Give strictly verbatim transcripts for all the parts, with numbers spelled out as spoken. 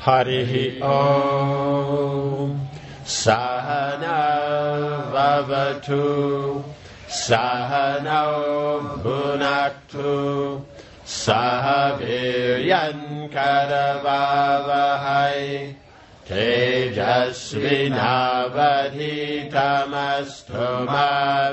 Harihi Om. Sahana Vavatu. Sahano Bhunaktu. Sahaviryan Karavavahai. Tejasvinavadhitamastu ma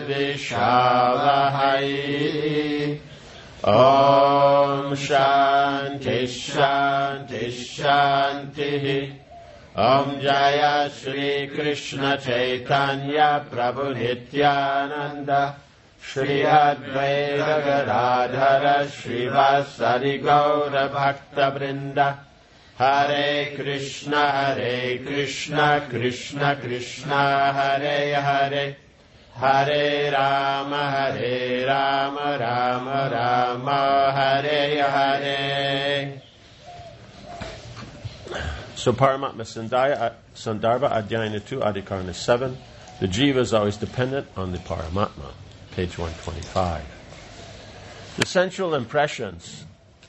vidvishavahai. Om Shanti Shanti Shanti. Om Jaya Shri Krishna Chaitanya Prabhu Nityananda Shri Advaita Gadadhara Srivasadi Gaura Bhakta Vrinda. Hare Krishna Hare Krishna Krishna Krishna Hare Hare. Hare Rama Hare Rama Rama Rama Hare Hare. So Paramatma Sandhya, Sandarbha Adhyayana two, Adhikarana seven. The jiva is always dependent on the Paramatma. Page one twenty-five. The sensual impressions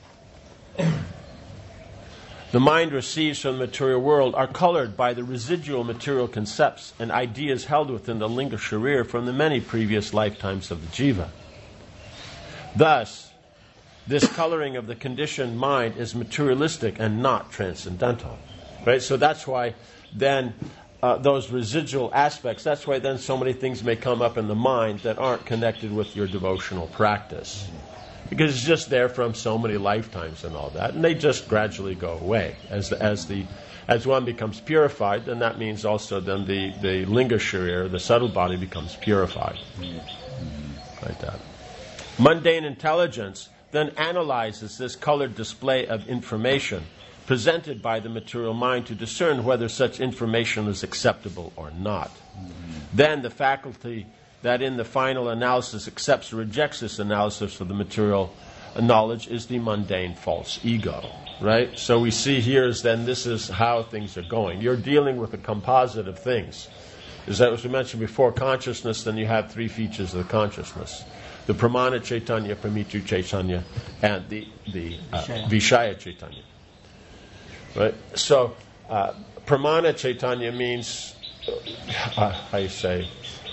the mind receives from the material world are colored by the residual material concepts and ideas held within the linga sharir from the many previous lifetimes of the jiva. Thus, this coloring of the conditioned mind is materialistic and not transcendental. Right? So that's why then uh, those residual aspects, that's why then so many things may come up in the mind that aren't connected with your devotional practice. Because it's just there from so many lifetimes and all that, and they just gradually go away as the, as the as one becomes purified. Then that means also then the the linga sharir, the subtle body, becomes purified, mm-hmm. like that. Mundane intelligence then analyzes this colored display of information presented by the material mind to discern whether such information is acceptable or not. Mm-hmm. Then the faculty that in the final analysis accepts or rejects this analysis of the material knowledge is the mundane false ego, right? So we see here is then this is how things are going. You're dealing with a composite of things. As that was mentioned before, consciousness, then you have three features of the consciousness. The Pramana Chaitanya, Pramitri Chaitanya, and the, the uh, Vishaya Chaitanya. Right? So, uh, Pramana Chaitanya means, uh, how you say,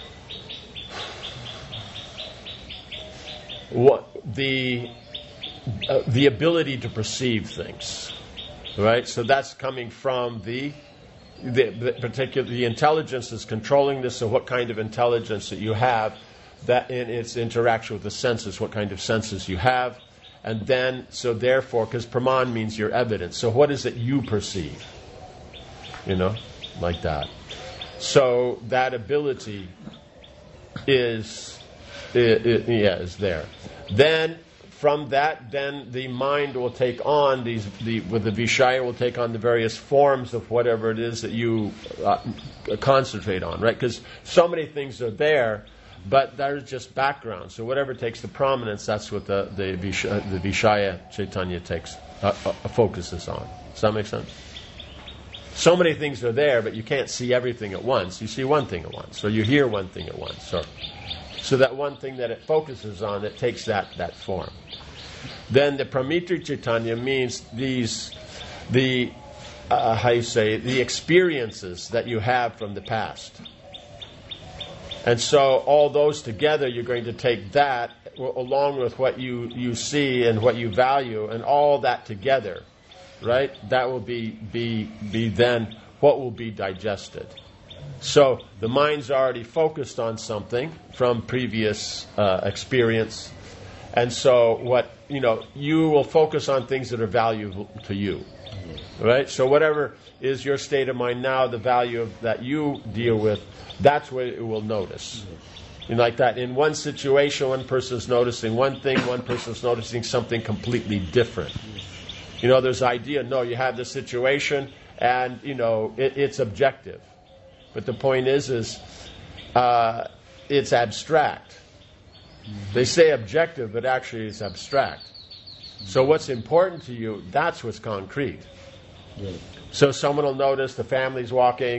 what the uh, the ability to perceive things, right? So that's coming from the the, the particular the intelligence is controlling this. So what kind of intelligence that you have, that in its interaction with the senses, what kind of senses you have, and then so therefore, because Praman means your evidence. So what is it you perceive? You know, like that. So that ability is. It, it, yeah, is there. Then from that, then the mind will take on these. The with the Vishaya will take on the various forms of whatever it is that you uh, concentrate on, right? Because so many things are there, but they're just background. So whatever takes the prominence, that's what the the Vishaya, the Vishaya Chaitanya takes uh, uh, focuses on. Does that make sense? So many things are there, but you can't see everything at once. You see one thing at once, or you hear one thing at once, or. So that one thing that it focuses on, it takes that, that form. Then the Pramitri Chaitanya means these, the, uh, how you say, the experiences that you have from the past. And so all those together, you're going to take that along with what you, you see and what you value, and all that together, right? That will be, be, be then what will be digested. So the mind's already focused on something from previous uh, experience, and so what you know, you will focus on things that are valuable to you, right? So whatever is your state of mind now, the value of, that you deal with, that's what it will notice. You know, like that. In one situation, one person's noticing one thing, one person's noticing something completely different. You know, there's idea. No, you have the situation, and you know it, it's objective. But the point is, is uh, it's abstract. Mm-hmm. They say objective, but actually it's abstract. Mm-hmm. So what's important to you, that's what's concrete. Yeah. So someone will notice the family's walking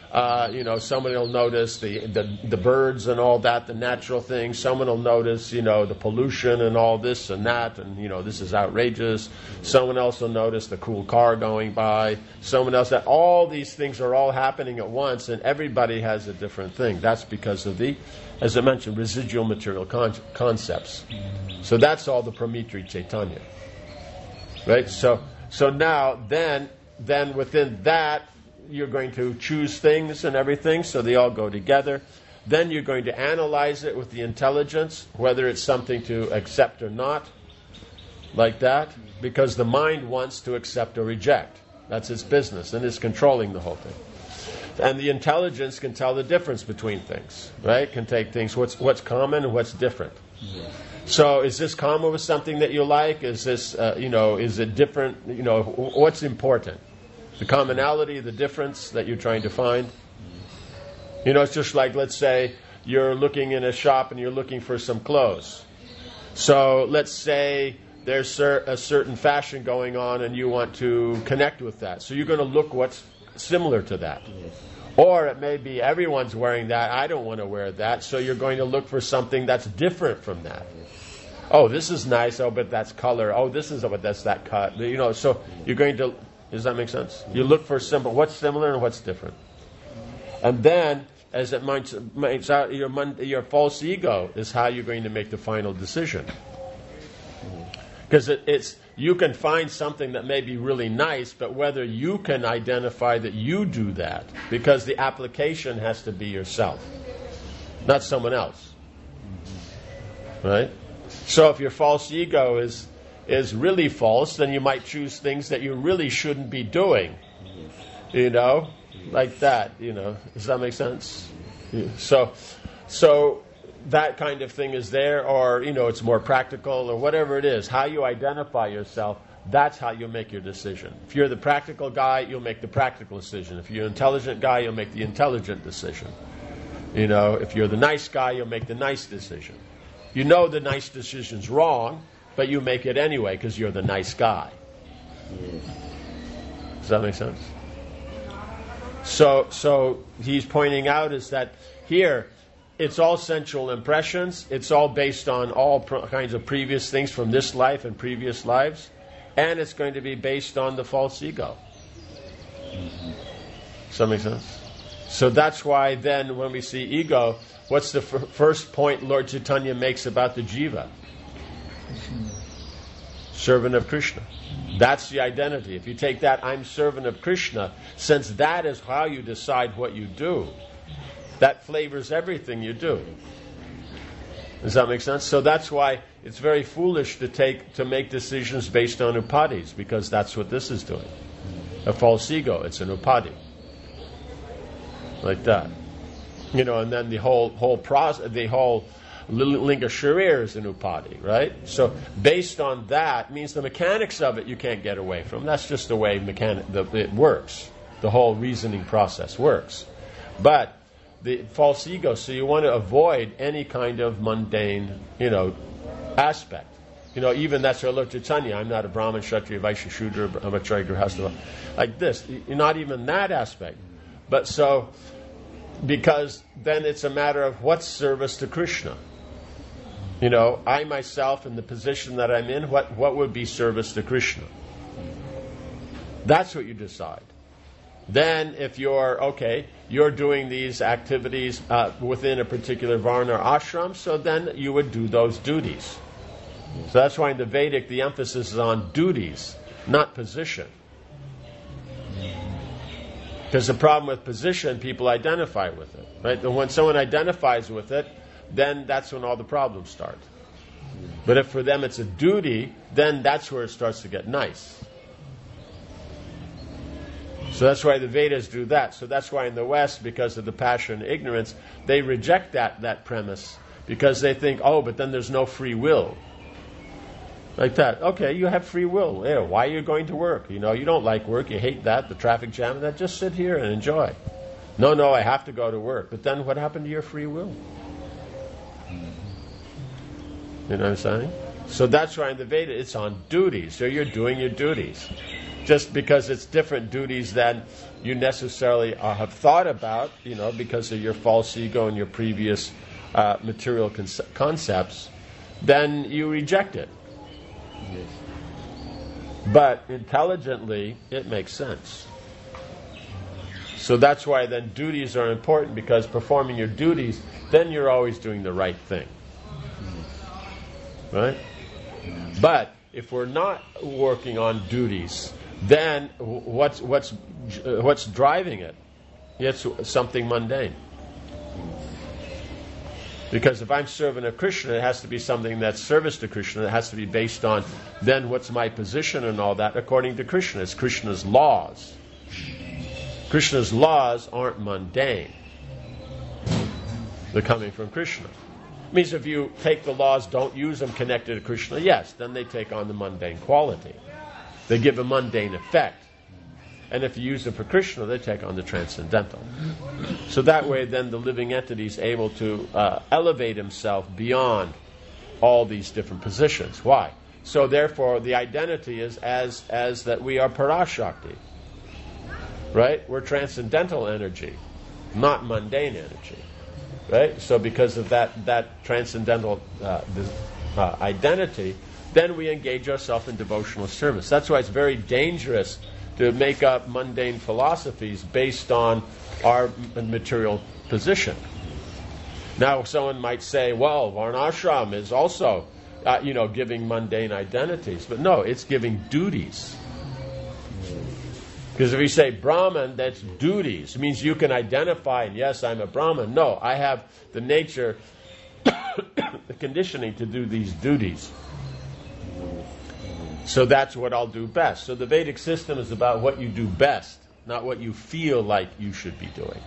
Uh, you know, someone will notice the, the the birds and all that, the natural things. Someone will notice, you know, the pollution and all this and that, and, you know, this is outrageous. Someone else will notice the cool car going by. Someone else, that all these things are all happening at once, and everybody has a different thing. That's because of the, as I mentioned, residual material con- concepts. So that's all the Pramitri Chaitanya. Right? So so now, then, then within that, you're going to choose things and everything, so they all go together. Then you're going to analyze it with the intelligence, whether it's something to accept or not, like that, because the mind wants to accept or reject. That's its business, and it's controlling the whole thing. And the intelligence can tell the difference between things, right? Can take things, what's what's common and what's different. Yeah. So is this common with something that you like? Is this, uh, you know, is it different? You know, what's important? The commonality, the difference that you're trying to find. You know, it's just like, let's say you're looking in a shop and you're looking for some clothes. So let's say there's cer- a certain fashion going on and you want to connect with that. So you're going to look what's similar to that. Or it may be everyone's wearing that, I don't want to wear that, so you're going to look for something that's different from that. Oh, this is nice, oh, but that's color. Oh, this is, oh, but that's that cut. You know, so you're going to... Does that make sense? You look for simple, what's similar and what's different. And then, as it might, might out, your, your false ego is how you're going to make the final decision. Because it, it's you can find something that may be really nice, but whether you can identify that you do that, because the application has to be yourself, not someone else. Right? So if your false ego is... is really false, then you might choose things that you really shouldn't be doing. You know? Like that, you know. Does that make sense? Yeah. So so that kind of thing is there, or, you know, it's more practical, or whatever it is. How you identify yourself, that's how you make your decision. If you're the practical guy, you'll make the practical decision. If you're an intelligent guy, you'll make the intelligent decision. You know, if you're the nice guy, you'll make the nice decision. You know the nice decision's wrong, but you make it anyway because you're the nice guy. Does that make sense? So, so he's pointing out is that here, it's all sensual impressions. It's all based on all pr- kinds of previous things from this life and previous lives, and it's going to be based on the false ego. Does that make sense? So that's why then when we see ego, what's the f- first point Lord Chaitanya makes about the jiva? Servant of Krishna. That's the identity. If you take that, I'm servant of Krishna, since that is how you decide what you do, that flavors everything you do. Does that make sense? So that's why it's very foolish to take to make decisions based on upadhis, because that's what this is doing. A false ego, it's an upadhi. Like that. You know, and then the whole whole process, the whole Linga Sharir is an upadhi, right? So based on that means the mechanics of it you can't get away from. That's just the way mechanic the, it works. The whole reasoning process works. But the false ego, so you want to avoid any kind of mundane, you know, aspect. You know, even that's our Lord Chaitanya. I'm not a Brahmin, Kshatriya, Vaishya, Shudra, Brahmacharya, Grihastha. Like this. Not even that aspect. But so, because then it's a matter of what's service to Krishna. You know, I myself in the position that I'm in, what, what would be service to Krishna? That's what you decide. Then if you're, okay, you're doing these activities uh, within a particular varna or ashram, so then you would do those duties. So that's why in the Vedic the emphasis is on duties, not position. Because the problem with position, people identify with it. Right? And when someone identifies with it, then that's when all the problems start. But if for them it's a duty, then that's where it starts to get nice. So that's why the Vedas do that. So that's why in the West, because of the passion and ignorance, they reject that, that premise, because they think, oh, but then there's no free will. Like that. Okay, you have free will. Yeah, why are you going to work? You know, you don't like work, you hate that, the traffic jam, that just sit here and enjoy. No, no, I have to go to work. But then what happened to your free will? You know what I'm saying? So that's why in the Veda it's on duties. So you're doing your duties. just because it's different duties than you necessarily uh, have thought about, you know, because of your false ego and your previous uh, material conce- concepts, then you reject it. Yes. But intelligently, it makes sense. So that's why then duties are important, because performing your duties, then you're always doing the right thing. Right? But if we're not working on duties, then what's what's what's driving it? It's something mundane. Because if I'm serving a Krishna, it has to be something that's service to Krishna. It has to be based on then what's my position and all that according to Krishna. It's Krishna's laws. Krishna's laws aren't mundane. They're coming from Krishna. It means if you take the laws, don't use them connected to Krishna, yes, then they take on the mundane quality. They give a mundane effect. And if you use them for Krishna, they take on the transcendental. So that way, then the living entity is able to uh, elevate himself beyond all these different positions. Why? So therefore, the identity is as as that we are Parashakti. Right? We're transcendental energy, not mundane energy. Right? So because of that, that transcendental uh, uh, identity, then we engage ourselves in devotional service. That's why it's very dangerous to make up mundane philosophies based on our material position. Now, someone might say, well, Varnashram is also, uh, you know, giving mundane identities. But no, it's giving duties. Because if you say Brahman, that's duties. It means you can identify, and yes, I'm a Brahman. No, I have the nature, the conditioning to do these duties. So that's what I'll do best. So the Vedic system is about what you do best, not what you feel like you should be doing.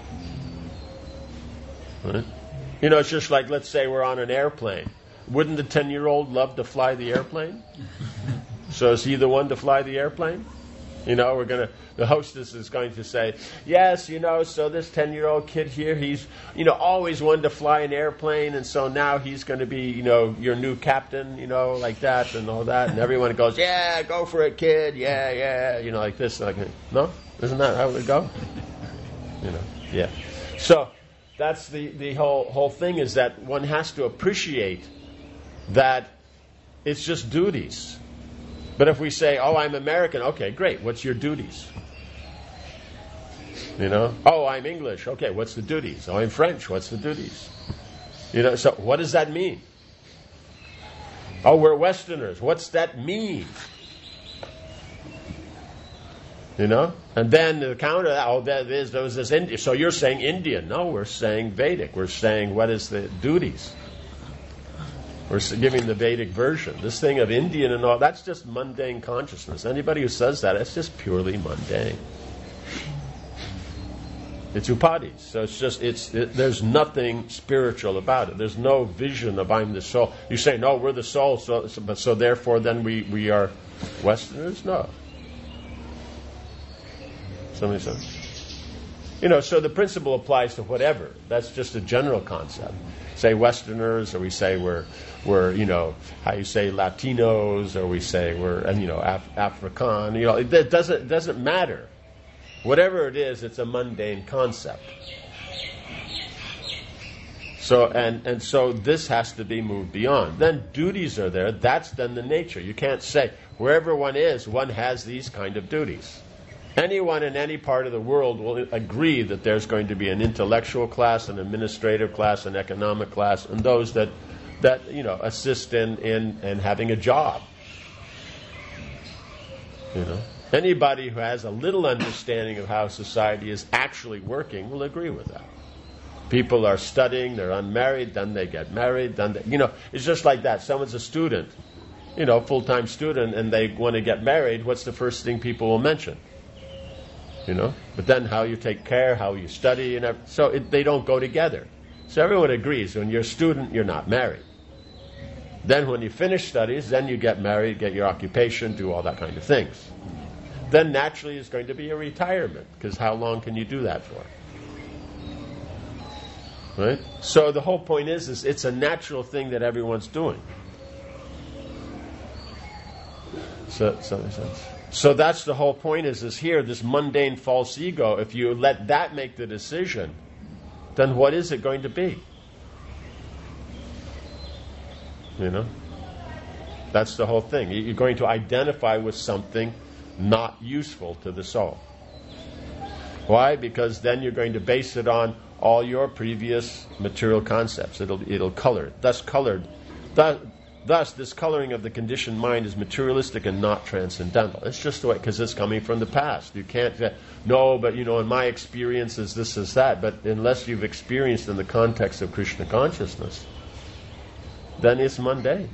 Right? You know, it's just like, let's say we're on an airplane. Wouldn't the ten-year-old love to fly the airplane? So is he the one to fly the airplane? You know, we're going to, the hostess is going to say, yes, you know, so this ten-year-old kid here, he's, you know, always wanted to fly an airplane, and so now he's going to be, you know, your new captain, you know, like that and all that. And everyone goes, yeah, go for it, kid, yeah, yeah, you know, like this. Like, no? Isn't that how it would go? You know, yeah. So that's the, the whole whole thing, is that one has to appreciate that it's just duties. But if we say, oh, I'm American, okay, great, what's your duties? You know? Oh, I'm English, okay, what's the duties? Oh, I'm French, what's the duties? You know, so what does that mean? Oh, we're Westerners, what's that mean? You know? And then the counter, oh, there is, there was this Indian. So you're saying Indian. No, we're saying Vedic. We're saying what is the duties? We're giving the Vedic version. This thing of Indian and all, that's just mundane consciousness. Anybody who says that, it's just purely mundane. It's upadis. So it's just, it's it, there's nothing spiritual about it. There's no vision of I'm the soul. You say, no, we're the soul, so, so, but so therefore then we, we are Westerners? No. Somebody says. You know, so the principle applies to whatever. That's just a general concept. Say Westerners, or we say we're, we're, you know, how you say Latinos, or we say we're, and you know, Af- African. You know, it, it doesn't it doesn't matter. Whatever it is, it's a mundane concept. So and and so this has to be moved beyond. Then duties are there. That's then the nature. You can't say wherever one is, one has these kind of duties. Anyone in any part of the world will agree that there's going to be an intellectual class, an administrative class, an economic class, and those that, that you know, assist in, in, in having a job. You know, anybody who has a little understanding of how society is actually working will agree with that. People are studying, they're unmarried, then they get married, then they, you know, it's just like that. Someone's a student, you know, full-time student, and they want to get married. What's the first thing people will mention? You know, but then how you take care, how you study, and everything. So it, they don't go together. So everyone agrees when you're a student, you're not married. Then when you finish studies, then you get married, get your occupation, do all that kind of things. Then naturally it's going to be a retirement, because how long can you do that for? Right? So the whole point is, is it's a natural thing that everyone's doing. So, so that makes sense. So that's the whole point is, is here, this mundane false ego, if you let that make the decision, then what is it going to be? You know? That's the whole thing. You're going to identify with something not useful to the soul. Why? Because then you're going to base it on all your previous material concepts. It'll it'll color it. Thus colored. Thus, thus, this coloring of the conditioned mind is materialistic and not transcendental. It's just the way, because it's coming from the past. You can't say, no, but you know, in my experience is this, is that. But unless you've experienced in the context of Krishna consciousness, then it's mundane.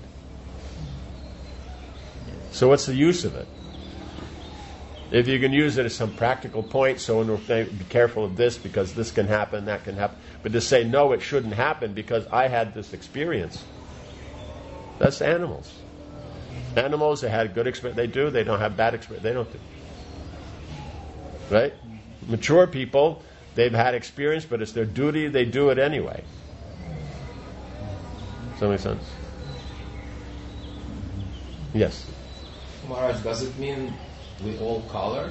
So what's the use of it? If you can use it at some practical point, so we'll say, be careful of this because this can happen, that can happen. But to say, no, it shouldn't happen because I had this experience, that's animals. Animals, they had good experience, they do. They don't have bad experience, they don't do. Right? Mature people, they've had experience, but it's their duty, they do it anyway. Does that make sense? Yes? Maharaj, does it mean we all colored?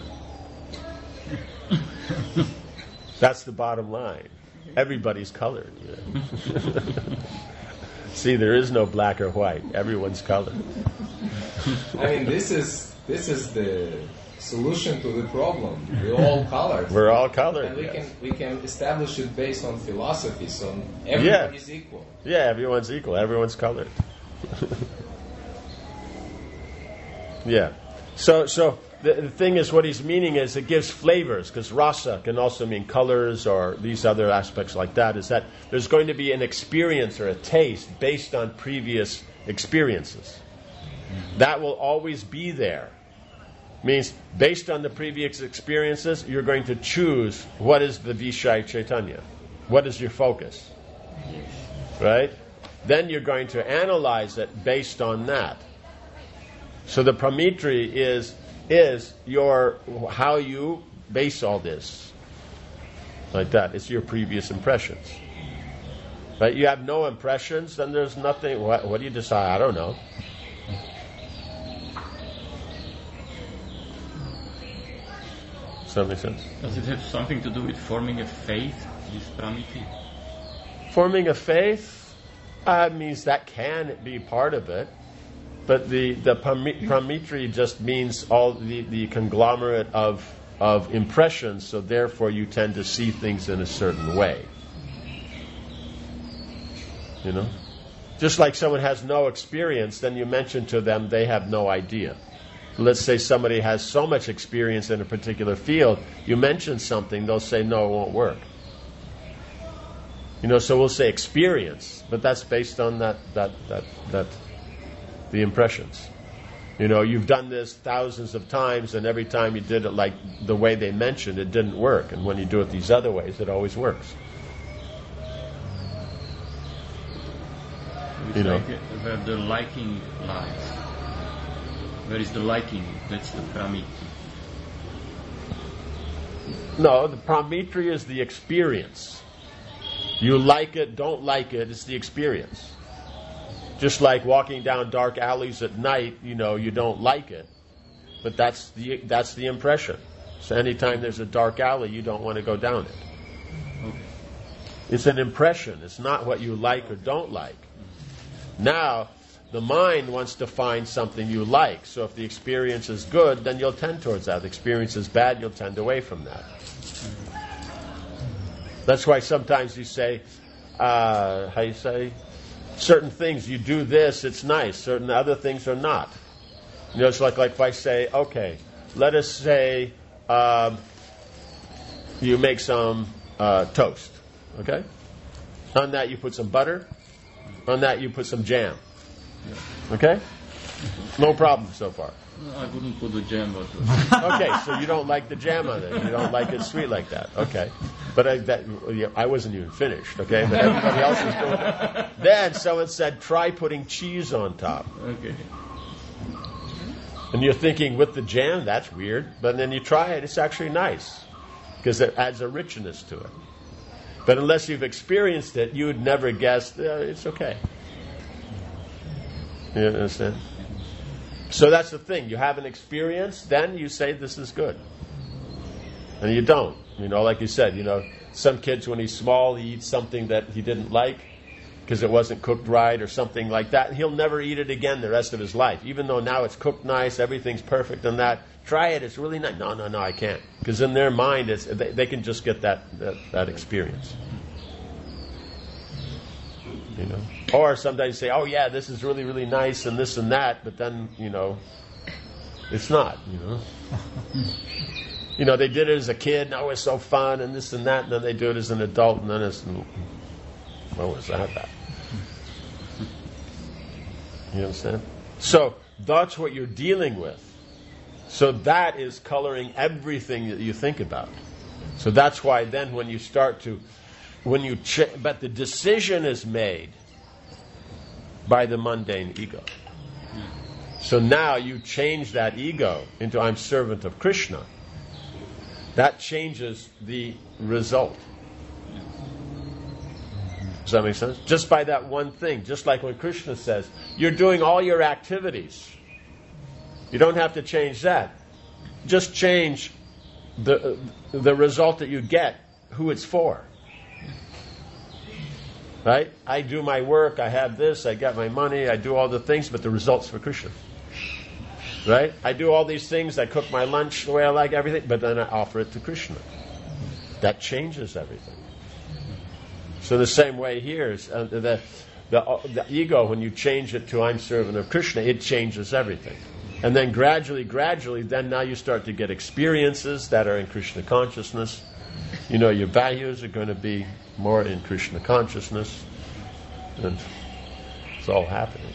That's the bottom line. Everybody's colored. Yeah. See, there is no black or white. Everyone's colored. I mean, this is this is the solution to the problem. We're all colored. We're all colored. And we yes. can we can establish it based on philosophy. So everybody's yeah. equal. Yeah, everyone's equal. Everyone's colored. Yeah. So, so the, the thing is, what he's meaning is it gives flavors, because rasa can also mean colors or these other aspects like that, is that there's going to be an experience or a taste based on previous experiences. That will always be there. Means, based on the previous experiences, you're going to choose what is the Vishaya Chaitanya. What is your focus? Right? Then you're going to analyze it based on that. So the pramitri is is your how you base all this, like that. It's your previous impressions. Right? You have no impressions, then there's nothing. What, what do you decide? I don't know. Does that make sense? Does it have something to do with forming a faith? This pramitri. Forming a faith uh, means that can be part of it. But the, the pramitri just means all the, the conglomerate of of impressions, so therefore you tend to see things in a certain way. You know? Just like someone has no experience, then you mention to them they have no idea. Let's say somebody has so much experience in a particular field, you mention something, they'll say, no, it won't work. You know, so we'll say experience, but that's based on that that that that the impressions. You know, you've done this thousands of times, and every time you did it like the way they mentioned, it didn't work. And when you do it these other ways, it always works. It's you know, like where the liking lies. Where is the liking? That's the pramitri. No, the pramitri is the experience. You like it, don't like it, it's the experience. Just like walking down dark alleys at night, you know, you don't like it, but that's the that's the impression. So anytime there's a dark alley, you don't want to go down it. Okay. It's an impression. It's not what you like or don't like. Now, the mind wants to find something you like. So if the experience is good, then you'll tend towards that. If the experience is bad, you'll tend away from that. That's why sometimes you say, uh, how you say, certain things, you do this, it's nice. Certain other things are not. You know, it's like, like if I say, okay, let us say um, you make some uh, toast, okay? On that you put some butter. On that you put some jam. Okay? No problem so far. I wouldn't put the jam, but... Okay, so you don't like the jam on it. You don't like it sweet like that. Okay. But I, that, yeah, I wasn't even finished, okay? But everybody else was doing it. Then someone said, try putting cheese on top. Okay. And you're thinking, with the jam, that's weird. But then you try it, it's actually nice. Because it adds a richness to it. But unless you've experienced it, you would never guess, uh, it's okay. You understand? So that's the thing. You have an experience, then you say this is good. And you don't. You know, like you said, you know, some kids when he's small, he eats something that he didn't like because it wasn't cooked right or something like that. And he'll never eat it again the rest of his life. Even though now it's cooked nice, everything's perfect and that. Try it, it's really nice. No, no, no, I can't. Because in their mind, it's, they, they can just get that, that, that experience. You know, or sometimes you say, "Oh yeah, this is really, really nice," and this and that, but then you know, it's not. You know, you know, they did it as a kid, and oh, it's so fun, and this and that, and then they do it as an adult, and then it's, what was that about? You understand? So that's what you're dealing with. So that is coloring everything that you think about. So that's why then when you start to When you ch- but the decision is made by the mundane ego. So now you change that ego into I'm servant of Krishna. That changes the result. Does that make sense? Just by that one thing. Just like when Krishna says, you're doing all your activities. You don't have to change that. Just change the the result that you get, who it's for. Right? I do my work, I have this, I get my money, I do all the things, but the result's for Krishna. Right? I do all these things, I cook my lunch the way I like, everything, but then I offer it to Krishna. That changes everything. So the same way here, is, uh, the, the, uh, the ego, when you change it to I'm servant of Krishna, it changes everything. And then gradually, gradually, then now you start to get experiences that are in Krishna consciousness. You know, your values are going to be more in Krishna consciousness, and it's all happening.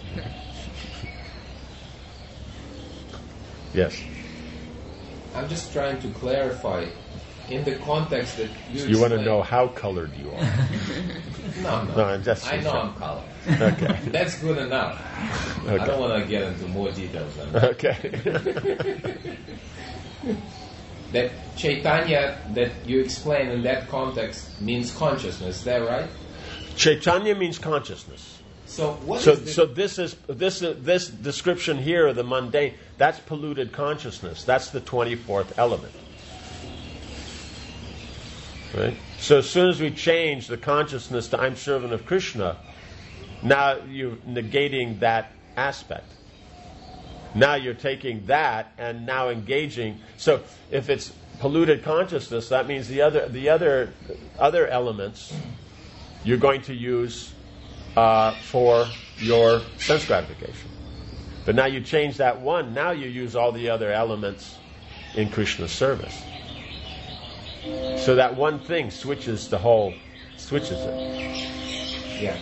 Yes? I'm just trying to clarify in the context that you So you want to explained- know how colored you are. No, no. No, I'm just- I know I'm colored. Okay. That's good enough. Okay. I don't want to get into more details than that. Okay. That Chaitanya that you explain in that context means consciousness. Is that right? Chaitanya means consciousness. So what So, is the, so this is this is, this description here of the mundane. That's polluted consciousness. That's the twenty-fourth element. Right. So as soon as we change the consciousness to I'm servant of Krishna, now you're negating that aspect. Now you're taking that and now engaging. So if it's polluted consciousness, that means the other the other other elements you're going to use uh, for your sense gratification. But now you change that one. Now you use all the other elements in Krishna's service. So that one thing switches the whole, switches it. yeah.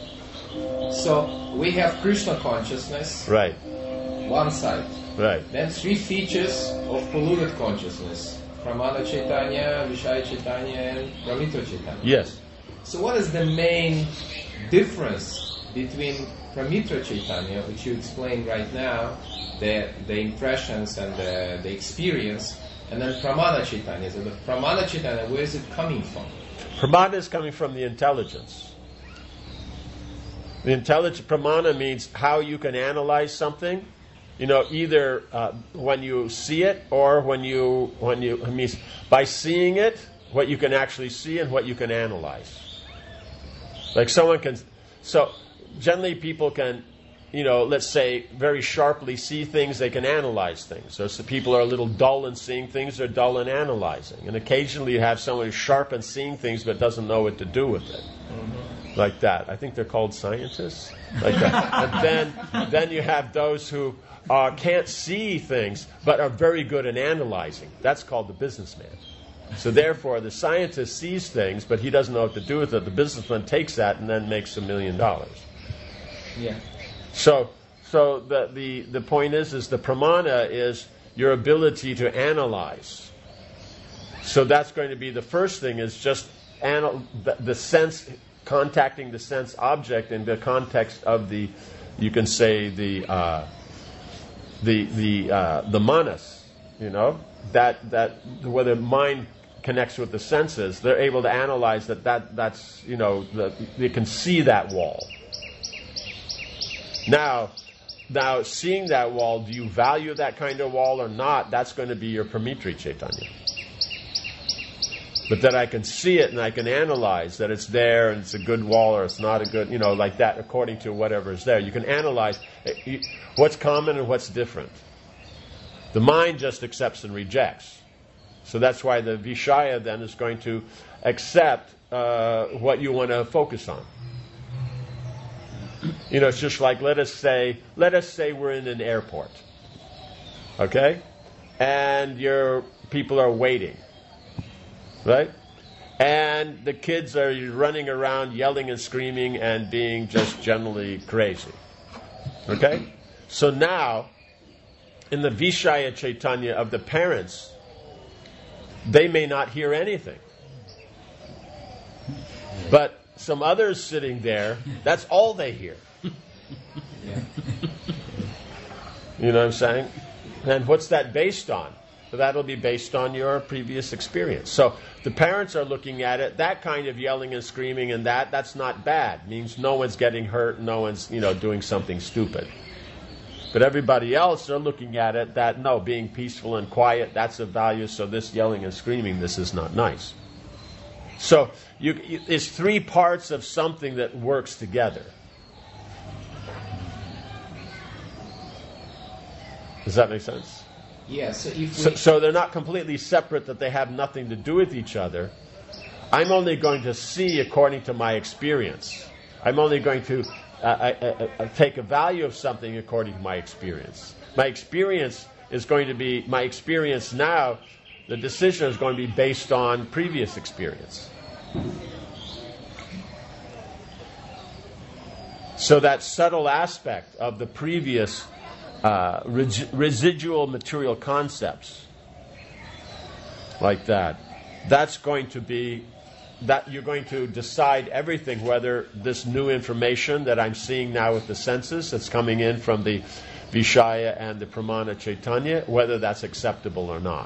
So we have Krishna consciousness, Right. one side. Right. Then three features of polluted consciousness: Pramana Chaitanya, Vishaya Chaitanya, and Pramitra Chaitanya. Yes. So what is the main difference between Pramitra Chaitanya, which you explained right now, the the impressions and the, the experience, and then Pramana Chaitanya? So the Pramana Chaitanya, where is it coming from? Pramana is coming from the intelligence. The intelligence, pramana means how you can analyze something. You know, either uh, when you see it or when you, when you, it means by seeing it, what you can actually see and what you can analyze. Like someone can, so generally people can, you know, let's say very sharply see things, they can analyze things. So, so people are a little dull in seeing things, they're dull in analyzing. And occasionally you have someone who's sharp in seeing things but doesn't know what to do with it. Mm-hmm. Like that. I think they're called scientists. Like that. And then, then you have those who uh, can't see things but are very good in analyzing. That's called the businessman. So therefore, the scientist sees things, but he doesn't know what to do with it. The businessman takes that and then makes a million dollars. Yeah. So, so the, the the point is, is the pramana is your ability to analyze. So that's going to be the first thing, is just anal- the, the sense, contacting the sense object in the context of the, you can say the uh, the the uh, the manas, you know, that that whether mind connects with the senses, they're able to analyze that that that's you know the, they can see that wall. Now, now, seeing that wall, do you value that kind of wall or not? That's going to be your Pramitri Chaitanya. But that I can see it and I can analyze that it's there and it's a good wall or it's not a good, you know, like that according to whatever is there. You can analyze what's common and what's different. The mind just accepts and rejects. So that's why the Vishaya then is going to accept uh, what you want to focus on. You know, it's just like, let us say, let us say we're in an airport. Okay? And your people are waiting. Right? And the kids are running around yelling and screaming and being just generally crazy. Okay? So now, in the Vishaya Chaitanya of the parents, they may not hear anything. But some others sitting there, that's all they hear. Yeah. You know what I'm saying? And what's that based on? That'll be based on your previous experience. So the parents are looking at it, that kind of yelling and screaming and that, that's not bad. It means no one's getting hurt, no one's, you know, doing something stupid. But everybody else, they're looking at it that, no, being peaceful and quiet, that's of value, so this yelling and screaming, this is not nice. So you, you, it's three parts of something that works together. Does that make sense? Yeah, so if we... So, so they're not completely separate, that they have nothing to do with each other. I'm only going to see according to my experience. I'm only going to uh, uh, uh, take a value of something according to my experience. My experience is going to be, my experience now, the decision is going to be based on previous experience. So that subtle aspect of the previous Uh, res- residual material concepts like that, that's going to be that you're going to decide everything, whether this new information that I'm seeing now with the senses that's coming in from the Vishaya and the Pramana Chaitanya, whether that's acceptable or not.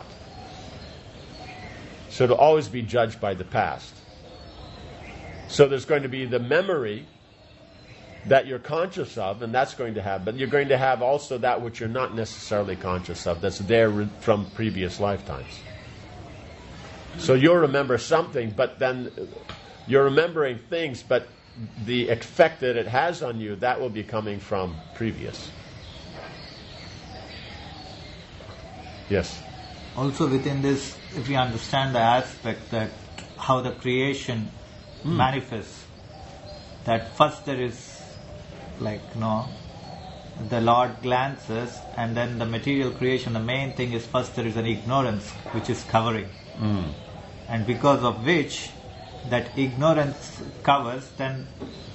So it'll always be judged by the past. So there's going to be the memory that you're conscious of, and that's going to have, but you're going to have also that which you're not necessarily conscious of, that's there re- from previous lifetimes. So you'll remember something, but then you're remembering things, but the effect that it has on you, that will be coming from previous. Yes? Also within this, if we understand the aspect that how the creation mm. manifests, that first there is like, you know, the Lord glances, and then the material creation, the main thing is first there is an ignorance which is covering. Mm. And because of which that ignorance covers, then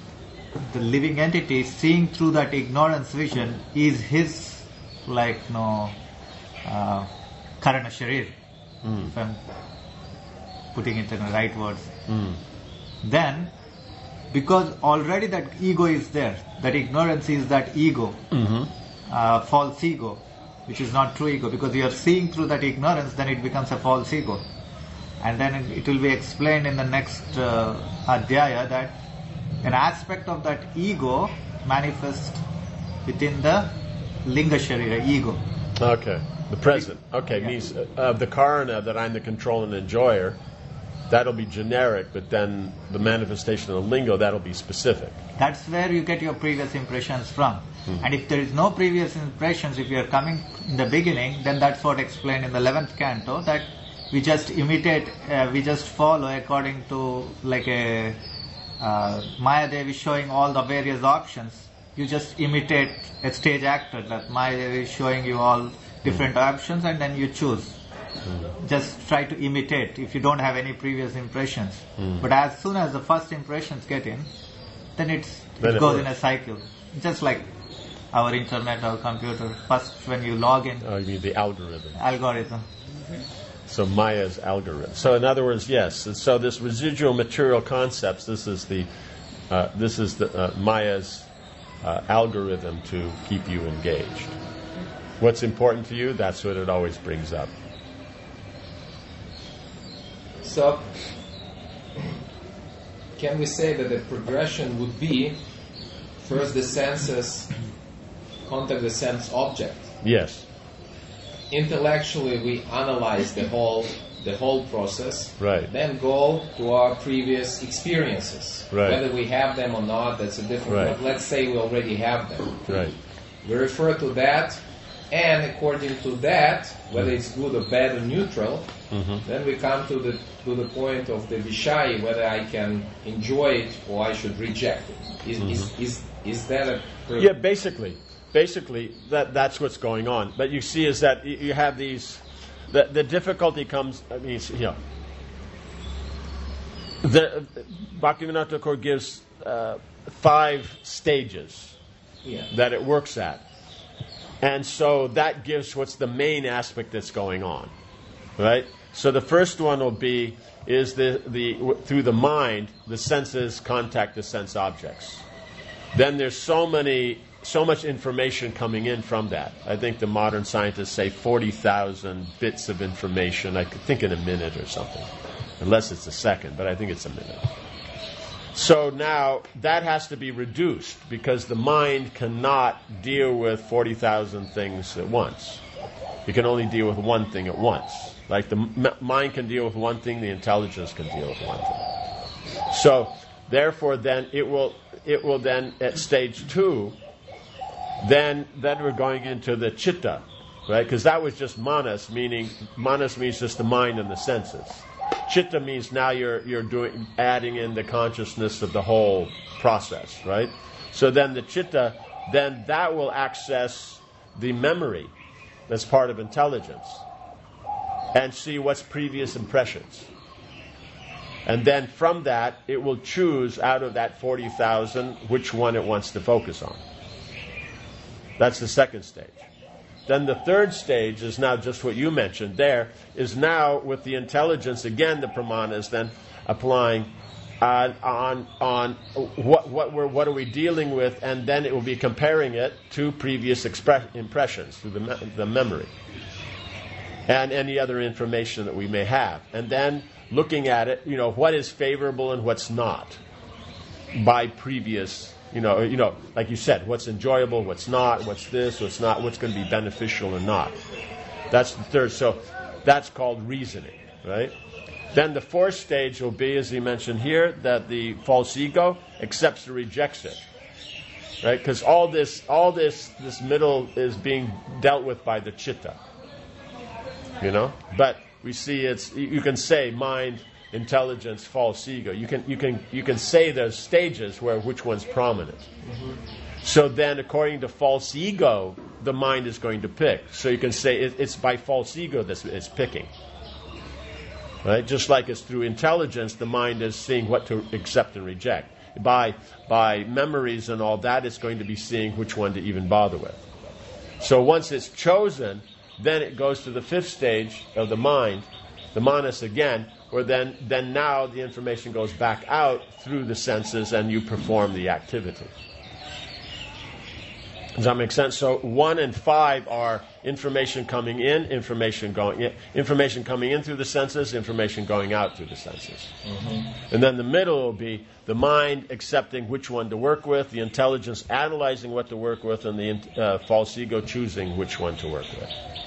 the living entity seeing through that ignorance vision is his, like, you know, uh, Karana Sharir, mm. if I'm putting it in the right words. Mm. Then, because already that ego is there, that ignorance is that ego, mm-hmm. uh, false ego, which is not true ego. Because you are seeing through that ignorance, then it becomes a false ego. And then it, it will be explained in the next uh, adhyaya that an aspect of that ego manifests within the linga sharira, ego. Okay, the present. Okay, yeah. means uh, of the karana that I'm the control and enjoyer. That'll be generic, but then the manifestation of the lingo, that'll be specific. That's where you get your previous impressions from. Mm. And if there is no previous impressions, if you are coming in the beginning, then that's what explained in the eleventh canto, that we just imitate, uh, we just follow according to like a uh, Maya Devi showing all the various options. You just imitate a stage actor, that Maya Devi is showing you all different mm. options, and then you choose. Mm. Just try to imitate if you don't have any previous impressions. Mm. But as soon as the first impressions get in, then it's, then it it goes works. in a cycle. Just like our internet or computer. First when you log in. Oh, you mean the algorithm. Algorithm. So Maya's algorithm. So in other words, yes. So this residual material concepts, this is the, uh, this is the uh, Maya's uh, algorithm to keep you engaged. What's important to you, that's what it always brings up. So, can we say that the progression would be first the senses contact the sense object. Yes. Intellectually, we analyze the whole the whole process. Right. Then go to our previous experiences. Right. Whether we have them or not, that's a different. Right. But let's say we already have them. Right. We refer to that, and according to that, whether it's good or bad or neutral, mm-hmm. then we come to the to the point of the Vishai, whether I can enjoy it or I should reject it. Is mm-hmm. is, is is that a per- yeah? Basically, basically that that's what's going on. But you see, is that you have these. The the difficulty comes. I mean, you know, the Bhaktivinoda Thakur gives uh, five stages yeah. that it works at. And so that gives what's the main aspect that's going on, right? So the first one will be, is the, the through the mind, the senses contact the sense objects. Then there's so many, so much information coming in from that. I think the modern scientists say forty thousand bits of information, I could think in a minute or something, unless it's a second, but I think it's a minute. So now that has to be reduced because the mind cannot deal with forty thousand things at once. You can only deal with one thing at once. Like the m- mind can deal with one thing, the intelligence can deal with one thing. So therefore then it will it will then at stage two, then then we're going into the chitta, right? Because that was just manas, meaning manas means just the mind and the senses. Chitta means now you're you're doing adding in the consciousness of the whole process, right? So then the chitta, then that will access the memory that's part of intelligence and see what's previous impressions. And then from that, it will choose out of that forty thousand which one it wants to focus on. That's the second stage. Then the third stage is now just what you mentioned there, is now with the intelligence, again the pramana is then applying uh, on on what what we're what are we dealing with, and then it will be comparing it to previous expre- impressions through the me- the memory and any other information that we may have, and then looking at it, you know, what is favorable and what's not by previous. You know, you know, like you said, what's enjoyable, what's not, what's this, what's not, what's going to be beneficial and not. That's the third. So that's called reasoning, right? Then the fourth stage will be, as he mentioned here, that the false ego accepts or rejects it, right? Because all this, all this, this middle is being dealt with by the chitta, you know. But we see it's. You can say mind, intelligence, false ego. You can you can you can say there's stages where which one's prominent. Mm-hmm. So then, according to false ego, the mind is going to pick. So you can say it, it's by false ego that it's picking. Right? Just like it's through intelligence, the mind is seeing what to accept and reject. By by memories and all that, it's going to be seeing which one to even bother with. So once it's chosen, then it goes to the fifth stage of the mind, the manas again, where then, then now the information goes back out through the senses and you perform the activity. Does that make sense? So one and five are information coming in, information going in, information coming in through the senses, information going out through the senses. Mm-hmm. And then the middle will be the mind accepting which one to work with, the intelligence analyzing what to work with, and the uh, false ego choosing which one to work with.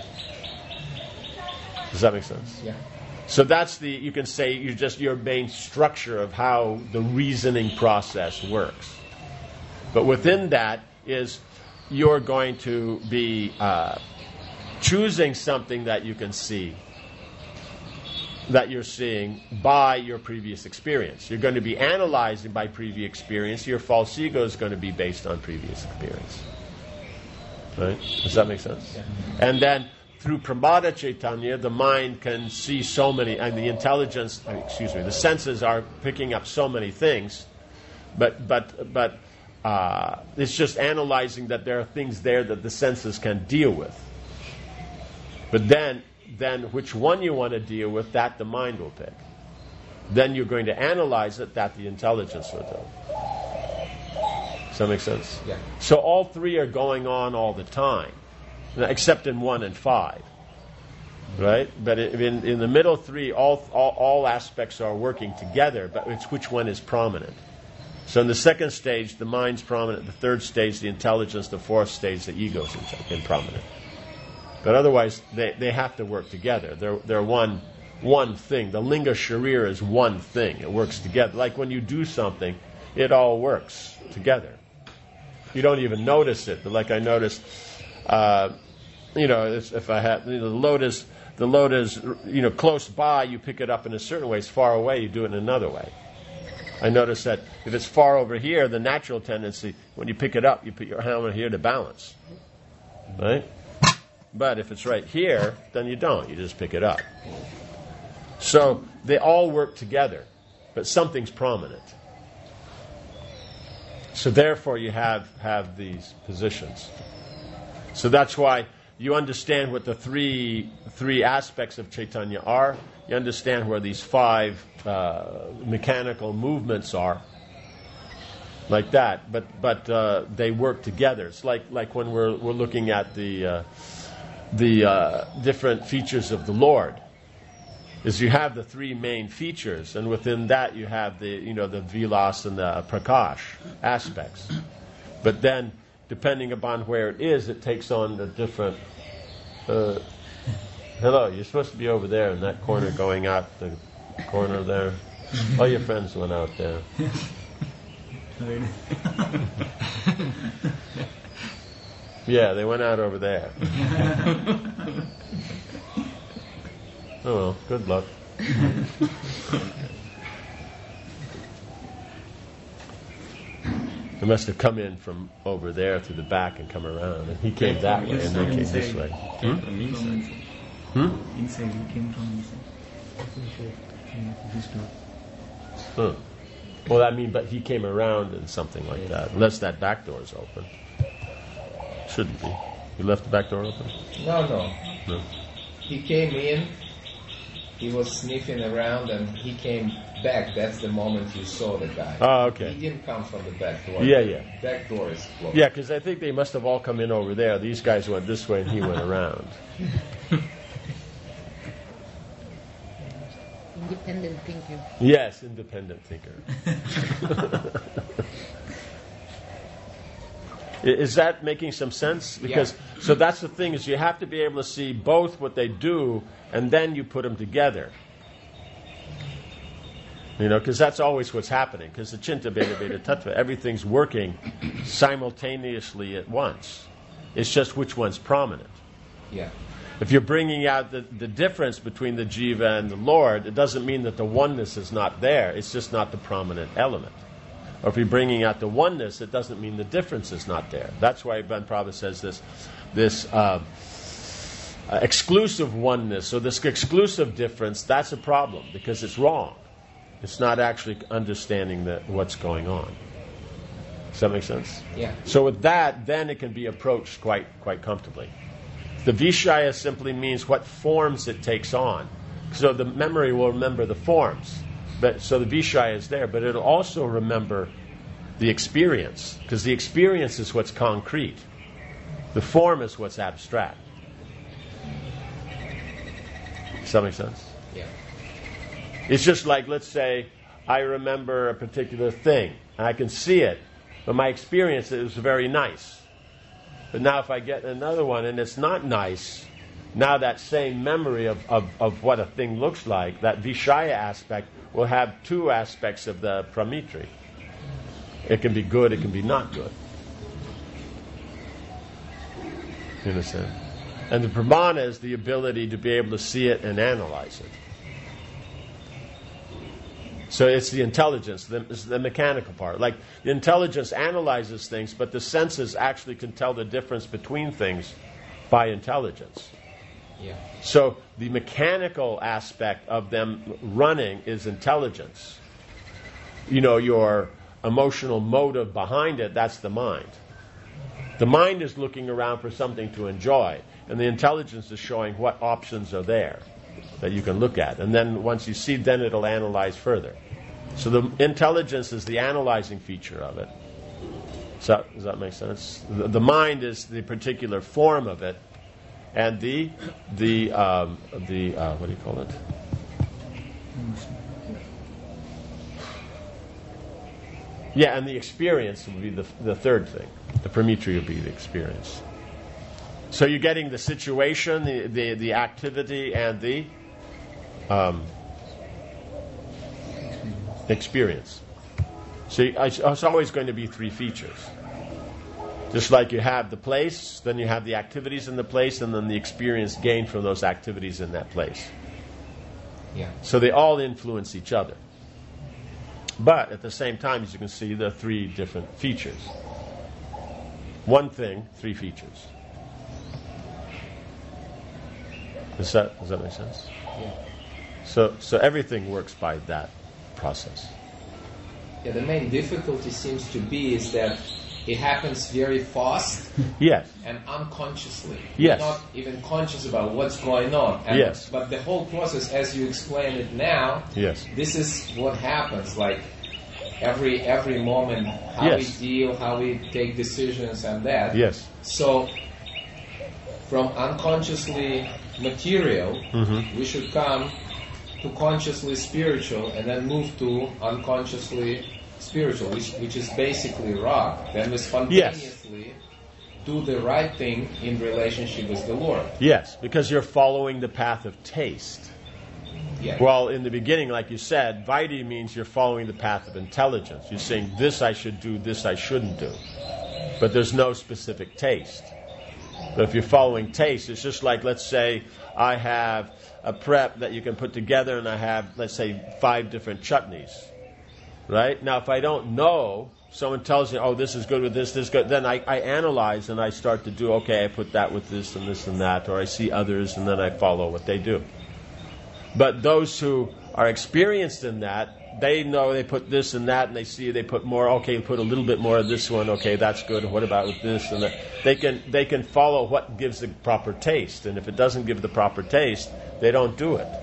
Does that make sense? Yeah. So that's the, you can say, you just your main structure of how the reasoning process works. But within that is you're going to be uh, choosing something that you can see, that you're seeing by your previous experience. You're going to be analyzing by previous experience. Your false ego is going to be based on previous experience. Right? Does that make sense? Yeah. And then through Pramada Chaitanya, the mind can see so many, and the intelligence, excuse me, the senses are picking up so many things, but but but uh, it's just analyzing that there are things there that the senses can deal with. But then, then which one you want to deal with, that the mind will pick. Then you're going to analyze it, that the intelligence will do. Does that make sense? Yeah. So all three are going on all the time, except in one and five, right? But in, in the middle three, all, all all aspects are working together, but it's which one is prominent. So in the second stage, the mind's prominent. The third stage, the intelligence. The fourth stage, the ego's in, in prominent. But otherwise, they, they have to work together. They're, they're one, one thing. The linga sharira is one thing. It works together. Like when you do something, it all works together. You don't even notice it. But like I noticed, uh, you know, if I have, you know, the load is, the load is, you know, close by, you pick it up in a certain way. It's far away, you do it in another way. I notice that if it's far over here, the natural tendency, when you pick it up, you put your hand over here to balance. Right? But if it's right here, then you don't. You just pick it up. So they all work together, but something's prominent. So therefore you have, have these positions. So that's why you understand what the three three aspects of Chaitanya are. You understand where these five uh, mechanical movements are, like that. But but uh, they work together. It's like like when we're we're looking at the uh, the uh, different features of the Lord. Is you have the three main features, and within that you have the you know the vilas and the prakash aspects. But then, depending upon where it is, it takes on the different. Uh, hello, you're supposed to be over there in that corner, going out the corner there. All your friends went out there. Yeah, they went out over there. Oh well, good luck. They must have come in from over there through the back and come around. And he came that way and they came this way. Hmm? Hmm? Inside, he came from inside. Huh. Well, I mean, but he came around and something like that. Unless that back door is open. Shouldn't be. You left the back door open? No, no. No. He came in, he was sniffing around, and he came back. That's the moment you saw the guy. Oh, okay. He didn't come from the back door. Yeah, yeah. Back door is closed. Yeah, because I think they must have all come in over there. These guys went this way and he went around. Independent thinker. Yes, independent thinker. Is that making some sense? Because Yeah. so that's the thing, is you have to be able to see both what they do and then you put them together. You know, because that's always what's happening. Because the Chinta Bheda Bheda Tattva, everything's working simultaneously at once. It's just which one's prominent. Yeah. If you're bringing out the, the difference between the Jiva and the Lord, it doesn't mean that the oneness is not there. It's just not the prominent element. Or if you're bringing out the oneness, it doesn't mean the difference is not there. That's why Ben Prabhupada says this, this uh, uh, exclusive oneness, or this exclusive difference, that's a problem, because it's wrong. It's not actually understanding the, what's going on. Does that make sense? Yeah. So with that, then it can be approached quite quite comfortably. The Vishaya simply means what forms it takes on. So the memory will remember the forms. But, so the Vishaya is there, but it'll also remember the experience, because the experience is what's concrete. The form is what's abstract. Does that make sense? Yeah. It's just like, let's say, I remember a particular thing, and I can see it, but my experience is very nice. But now if I get another one and it's not nice, now that same memory of, of, of what a thing looks like, that Vishaya aspect, will have two aspects of the Pramitri. It can be good, it can be not good. You understand? And the Pramana is the ability to be able to see it and analyze it. So it's the intelligence, the, it's the mechanical part. Like the intelligence analyzes things, but the senses actually can tell the difference between things by intelligence. Yeah. So the mechanical aspect of them running is intelligence. You know, your emotional motive behind it, that's the mind. The mind is looking around for something to enjoy, and the intelligence is showing what options are there that you can look at. And then once you see, then it'll analyze further. So the intelligence is the analyzing feature of it. So, does that make sense? The, the mind is the particular form of it, and the the um, the uh, what do you call it? Yeah, and the experience would be the, the third thing. The Pramitri would be the experience. So you're getting the situation, the, the, the activity, and the um, experience. So you, it's always going to be three features. Just like you have the place, then you have the activities in the place, and then the experience gained from those activities in that place. Yeah. So they all influence each other. But at the same time, as you can see, there are three different features. One thing, three features. Does that, does that make sense? Yeah. So, so everything works by that process. Yeah, the main difficulty seems to be is that it happens very fast Yes. and unconsciously. Yes. You're not even conscious about what's going on. And, Yes. But the whole process, as you explain it now, Yes. this is what happens. Like every every moment, how Yes. we deal, how we take decisions, and that. Yes. So, from unconsciously material, Mm-hmm. we should come to consciously spiritual, and then move to unconsciously spiritual, which which is basically rock. Then we spontaneously do the right thing in relationship with the Lord. Yes, because you're following the path of taste. Yeah. Well, in the beginning, like you said, Vaidhi means you're following the path of intelligence. You're saying, this I should do, this I shouldn't do. But there's no specific taste. But if you're following taste, it's just like, let's say, I have a prep that you can put together, and I have, let's say, five different chutneys. Right? Now, if I don't know, someone tells you, oh, this is good with this, this is good, then I, I analyze and I start to do, okay, I put that with this and this and that, or I see others and then I follow what they do. But those who are experienced in that, they know they put this and that, and they see they put more, okay, put a little bit more of this one, okay, that's good, what about with this and that? They can, they can follow what gives the proper taste, and if it doesn't give the proper taste, they don't do it.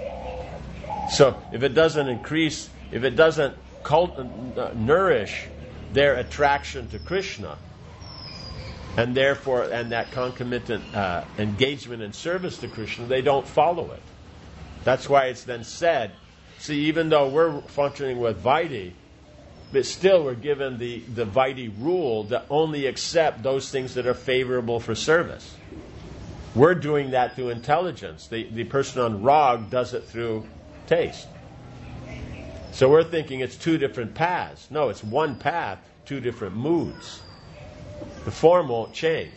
So if it doesn't increase, if it doesn't Cult, uh, nourish their attraction to Krishna, and therefore, and that concomitant uh, engagement and service to Krishna, they don't follow it. That's why it's then said, see, even though we're functioning with Vaidhi, but still we're given the, the Vaidhi rule to only accept those things that are favorable for service. We're doing that through intelligence. The, the person on Rag does it through taste. So we're thinking it's two different paths. No, it's one path, two different moods. The form won't change.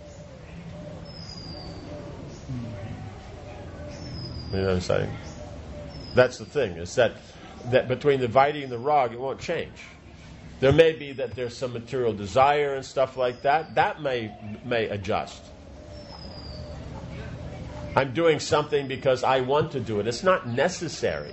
You know what I'm saying? That's the thing, is that, that between the Vaidhi and the Rag, it won't change. There may be that there's some material desire and stuff like that. That may may adjust. I'm doing something because I want to do it. It's not necessary.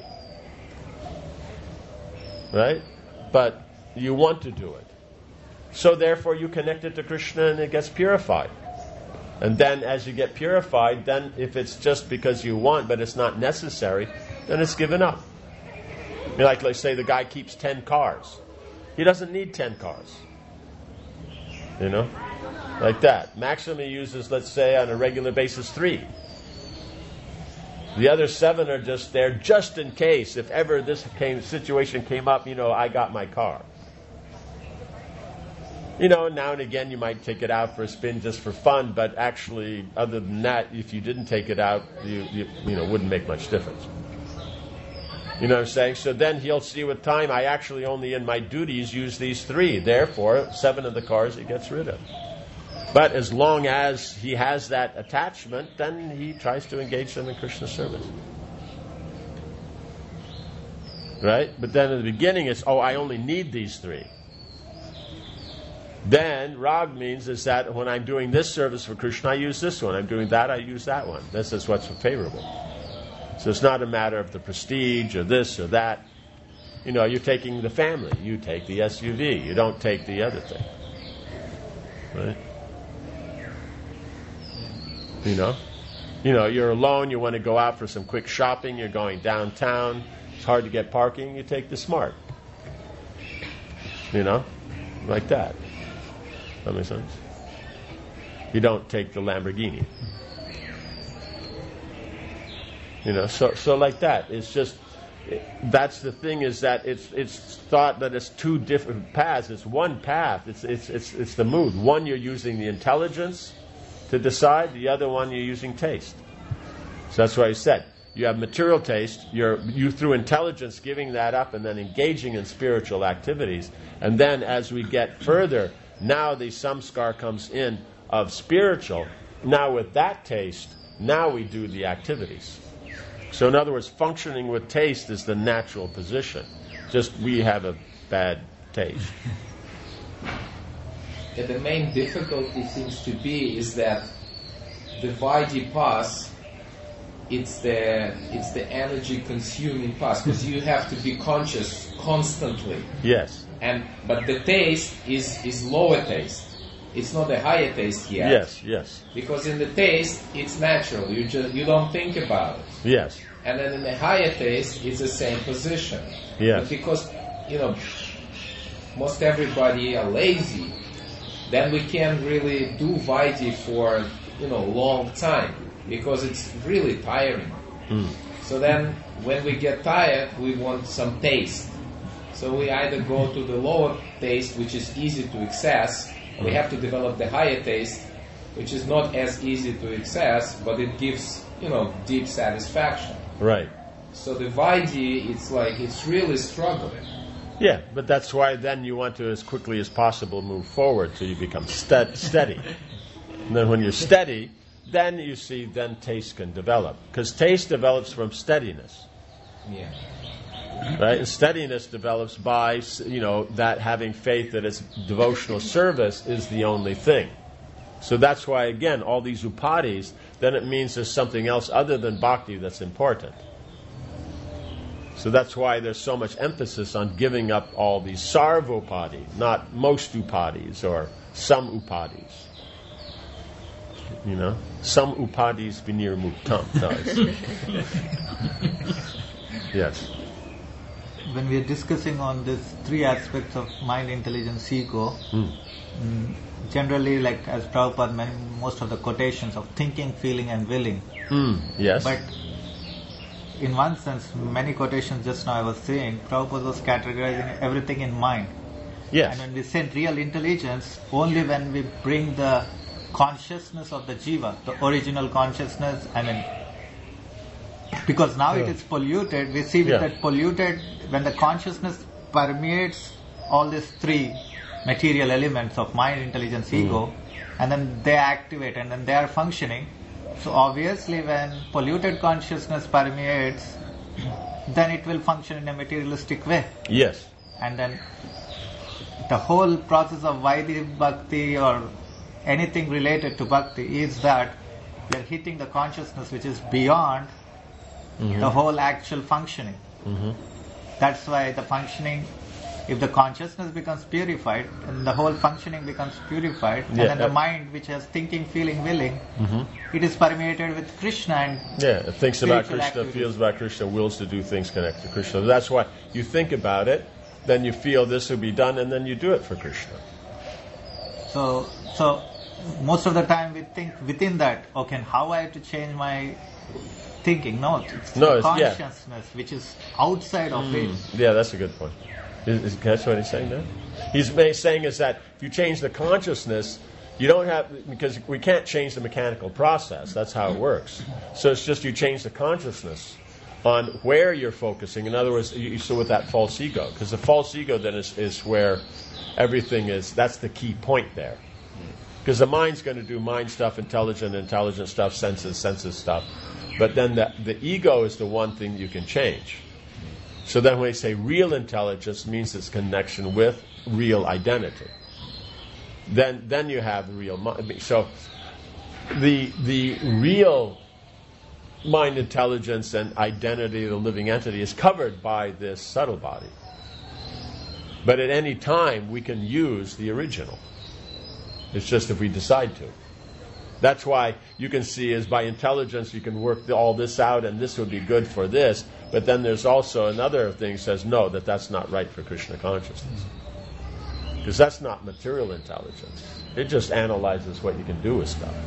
Right? But you want to do it. So therefore you connect it to Krishna and it gets purified. And then as you get purified, then if it's just because you want but it's not necessary, then it's given up. You know, like let's say the guy keeps ten cars. He doesn't need ten cars. You know? Like that. Maximum he uses, let's say, on a regular basis, three. The other seven are just there just in case, if ever this came, situation came up, you know, I got my car. You know, now and again you might take it out for a spin just for fun, but actually, other than that, if you didn't take it out, you, you, you know, wouldn't make much difference. You know what I'm saying? So then he'll see with time, I actually only in my duties use these three. Therefore, seven of the cars he gets rid of. But as long as he has that attachment, then he tries to engage them in Krishna service. Right? But then in the beginning it's, oh, I only need these three. Then Rag means is that when I'm doing this service for Krishna, I use this one. I'm doing that, I use that one. This is what's favorable. So it's not a matter of the prestige or this or that. You know, you're taking the family. You take the S U V. You don't take the other thing. Right? You know? You know, you're alone, you want to go out for some quick shopping, you're going downtown, it's hard to get parking, you take the Smart. You know? Like that. That makes sense? You don't take the Lamborghini. You know, so so like that. It's just that's the thing, is that it's it's thought that it's two different paths. It's one path. It's it's it's it's the mood. One you're using the intelligence to decide. The other one you're using taste. So that's why he said you have material taste. You're you through intelligence giving that up and then engaging in spiritual activities. And then as we get further, now the samskar comes in of spiritual. Now with that taste, now we do the activities. So in other words, functioning with taste is the natural position. Just we have a bad taste. And the main difficulty seems to be is that the Vaidhi path, it's the it's the energy consuming path, because you have to be conscious constantly. Yes. And but the taste is is lower taste. It's not a higher taste yet. Yes, yes. Because in the taste, it's natural. You just you don't think about it. Yes. And then in the higher taste, it's the same position. Yes. But because, you know, most everybody are lazy, then we can't really do Vaidhi for, you know, long time, because it's really tiring. Mm. So then, when we get tired, we want some taste. So we either go to the lower taste, which is easy to access. We have to develop the higher taste, which is not as easy to access, but it gives, you know, deep satisfaction. Right. So the Vaidhi, it's like, it's really struggling. Yeah, but that's why then you want to, as quickly as possible, move forward till you become ste- steady. And then when you're steady, then you see, then taste can develop. Because taste develops from steadiness. Yeah. Right? And steadiness develops by, you know, that having faith that its devotional service is the only thing. So that's why, again, all these upadhis, then it means there's something else other than bhakti that's important. So that's why there's so much emphasis on giving up all these sarvopadhi, not most upadhis or some upadhis. You know, some upadhis vinir muktam. Yes. When we are discussing on these three aspects of mind, intelligence, ego, Mm. mm, generally, like as Prabhupada mentioned, most of the quotations of thinking, feeling and willing. Mm. Yes. But in one sense, many quotations just now I was saying, Prabhupada was categorizing everything in mind. Yes. And when we say real intelligence, only when we bring the consciousness of the jiva, the original consciousness, I mean, because now Yeah. it is polluted, we see with Yeah. that polluted, when the consciousness permeates all these three material elements of mind, intelligence, ego, and then they activate and then they are functioning. So obviously when polluted consciousness permeates, then it will function in a materialistic way. Yes. And then the whole process of Vaidhi Bhakti or anything related to Bhakti is that we are hitting the consciousness which is beyond Mm-hmm. the whole actual functioning. Mm-hmm. That's why the functioning, if the consciousness becomes purified, and the whole functioning becomes purified, and Yeah, then the uh, mind which has thinking, feeling, willing, Mm-hmm. it is permeated with Krishna and Yeah, it thinks about spiritual Krishna, activities. feels about Krishna, wills to do things connected to Krishna. That's why you think about it, then you feel this will be done, and then you do it for Krishna. So, so most of the time we think within that, okay, how I have to change my thinking? No, it's No, the it's- yeah. consciousness which is outside of it. Yeah, that's a good point. Is, is that's what he's saying there? He's ma- saying is that if you change the consciousness, you don't have, because we can't change the mechanical process. That's how it works. So it's just you change the consciousness on where you're focusing. In other words, you, you so with that false ego, because the false ego then is, is where everything is. That's the key point there. Because the mind's going to do mind stuff, intelligent, intelligent stuff, senses, senses stuff. But then the, the ego is the one thing you can change. So then when we say real intelligence, means its connection with real identity. Then then you have the real mind. So the the real mind intelligence and identity of the living entity is covered by this subtle body. But at any time we can use the original. It's just if we decide to. That's why you can see is by intelligence you can work all this out and this would be good for this, but then there's also another thing that says no, that that's not right for Krishna consciousness. Because that's not material intelligence. It just analyzes what you can do with stuff.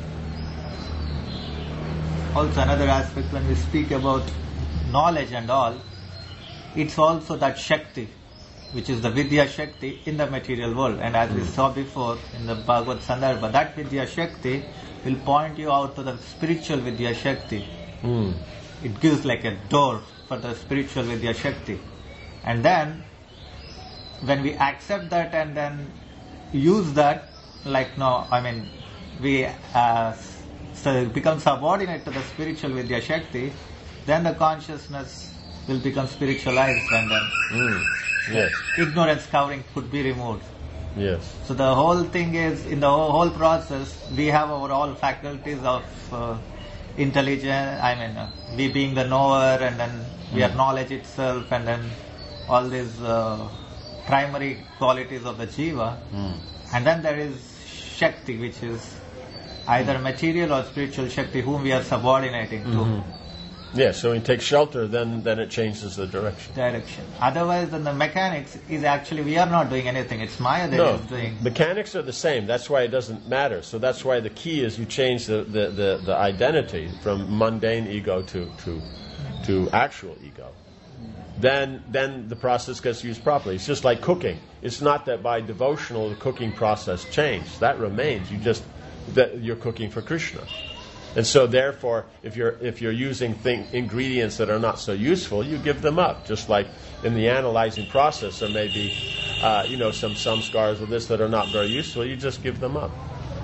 Also another aspect when we speak about knowledge and all, it's also that Shakti, which is the Vidya Shakti in the material world. And as mm. we saw before in the Bhagavad Sandarbha, that Vidya Shakti will point you out to the spiritual Vidya Shakti. Mm. It gives like a door for the spiritual Vidya Shakti. And then, when we accept that and then use that, like no, I mean, we uh, so become subordinate to the spiritual Vidya Shakti, then the consciousness will become spiritualized and then mm. yes. ignorance covering could be removed. Yes. So the whole thing is, in the whole process, we have our all faculties of uh, intelligence, I mean, uh, we being the knower, and then we mm. are knowledge itself, and then all these uh, primary qualities of the jiva. Mm. And then there is Shakti, which is either mm. material or spiritual Shakti, whom we are subordinating mm-hmm. to. Yeah, so when you take shelter, then, then it changes the direction. Direction. Otherwise, then the mechanics is actually, we are not doing anything. It's Maya that no, is doing. Mechanics are the same. That's why it doesn't matter. So that's why the key is you change the, the, the, the identity from mundane ego to, to, to actual ego. Then, then the process gets used properly. It's just like cooking. It's not that by devotional the cooking process changed. That remains. You just, that you're cooking for Krishna. And so, therefore, if you're if you're using thing, ingredients that are not so useful, you give them up. Just like in the analyzing process, there may be, uh, you know, some some scars of this that are not very useful. You just give them up.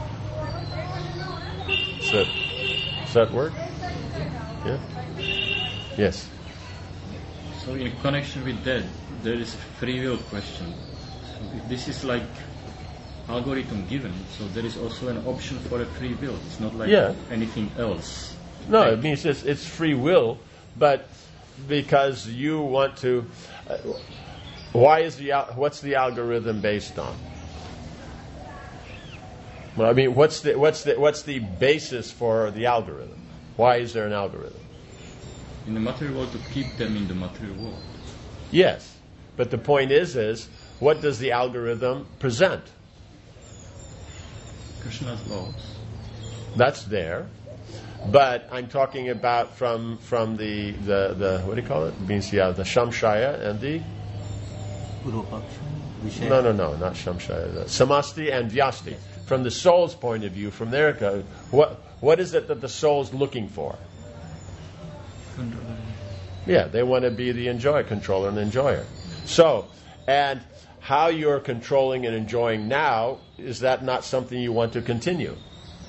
So, does that work? Yeah. Yes. So, in connection with that, there is a free will question. So, if this is like algorithm given, so there is also an option for a free will. It's not like yeah. anything else. No, like, it means it's, it's free will, but because you want to. Uh, why is the what's the algorithm based on? Well, I mean, what's the what's the what's the basis for the algorithm? Why is there an algorithm? In the material world, to keep them in the material world. Yes, but the point is, is what does the algorithm present? Krishna's laws. That's there, but I'm talking about from from the the, the what do you call it? It means yeah, the Shamshaya and the no no no not Shamshaya, the Samasti and Vyasti. From the soul's point of view, from their code, what what is it that the soul's looking for? Yeah, they want to be the enjoyer, controller, and enjoyer. So, and how you're controlling and enjoying now, is that not something you want to continue?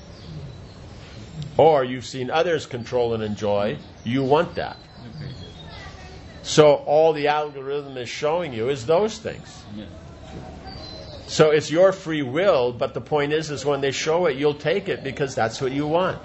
Or you've seen others control and enjoy, you want that. Okay. So all the algorithm is showing you is those things. Yeah. So it's your free will, but the point is, is when they show it, you'll take it because that's what you want.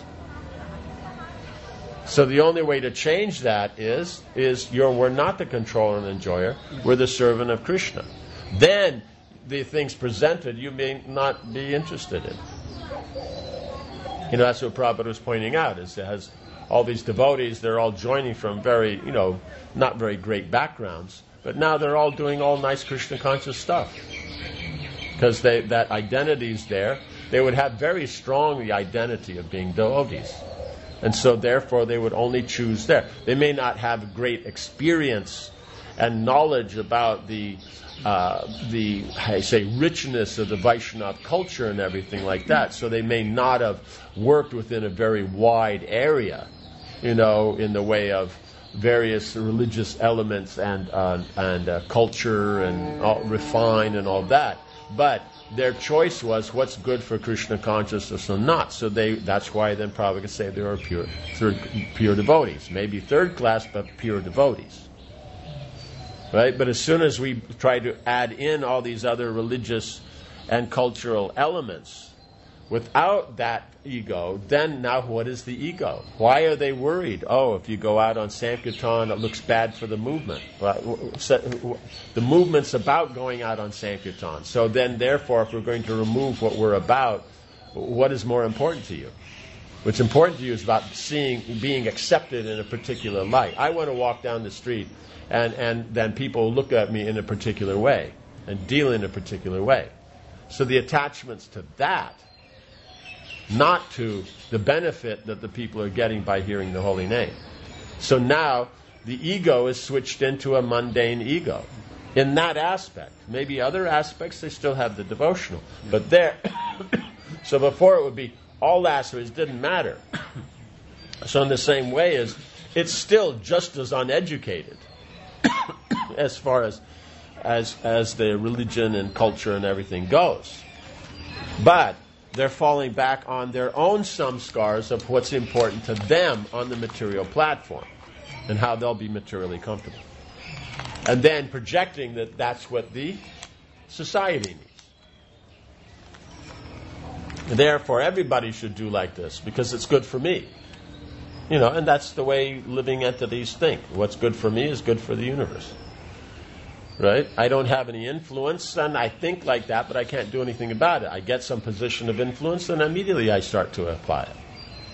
So the only way to change that is, is you're, we're not the controller and enjoyer, we're the servant of Krishna. Then the things presented you may not be interested in. You know, that's what Prabhupada was pointing out, is it has all these devotees, they're all joining from very, you know, not very great backgrounds, but now they're all doing all nice Krishna conscious stuff. Because they that identity's there. They would have very strong the identity of being devotees. And so therefore they would only choose there. They may not have great experience and knowledge about the Uh, the, I say, richness of the Vaishnava culture and everything like that. So they may not have worked within a very wide area, you know, in the way of various religious elements and uh, and uh, culture and all, refine and all that. But their choice was what's good for Krishna consciousness or not. So they that's why then Prabhupada could say they were pure, third, pure devotees. Maybe third class, but pure devotees. Right? But as soon as we try to add in all these other religious and cultural elements, without that ego, then now what is the ego? Why are they worried? Oh, if you go out on Sankirtan, it looks bad for the movement. The movement's about going out on Sankirtan. So then, therefore, if we're going to remove what we're about, what is more important to you? What's important to you is about seeing, being accepted in a particular light. I want to walk down the street And, and then people look at me in a particular way and deal in a particular way. So the attachment's to that, not to the benefit that the people are getting by hearing the holy name. So now the ego is switched into a mundane ego. In that aspect. Maybe other aspects, they still have the devotional. But there, so before it would be all aspects, it didn't matter. So in the same way, as it's still just as uneducated as far as, as, as the religion and culture and everything goes. But they're falling back on their own samskars of what's important to them on the material platform and how they'll be materially comfortable. And then projecting that that's what the society needs. And therefore, everybody should do like this because it's good for me. You know, and that's the way living entities think. What's good for me is good for the universe. Right? I don't have any influence, and I think like that, but I can't do anything about it. I get some position of influence, and immediately I start to apply it.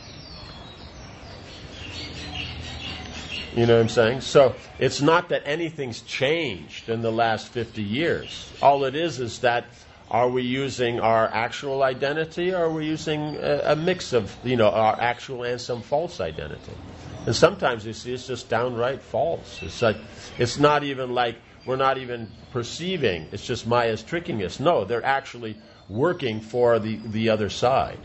You know what I'm saying? So it's not that anything's changed in the last fifty years. All it is is that are we using our actual identity, or are we using a, a mix of, you know, our actual and some false identity? And sometimes you see it's just downright false. It's like, it's not even like we're not even perceiving. It's just Maya's tricking us. No, they're actually working for the, the other side.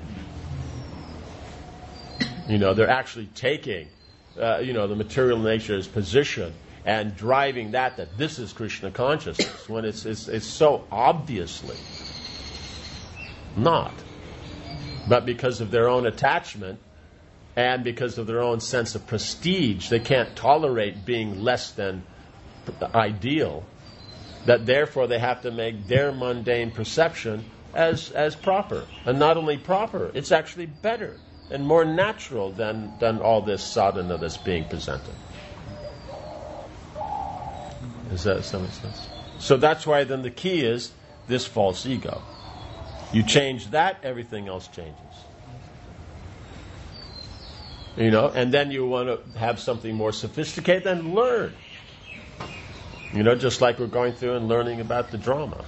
You know, they're actually taking, uh, you know, the material nature's position and driving that, that this is Krishna consciousness, when it's, it's, it's so obviously not. But because of their own attachment and because of their own sense of prestige, they can't tolerate being less than ideal, that therefore they have to make their mundane perception as, as proper. And not only proper, it's actually better and more natural than, than all this sadhana that's being presented. Does that make sense? So that's why then the key is this false ego. You change that, everything else changes. You know, and then you want to have something more sophisticated, then learn. You know, just like we're going through and learning about the drama.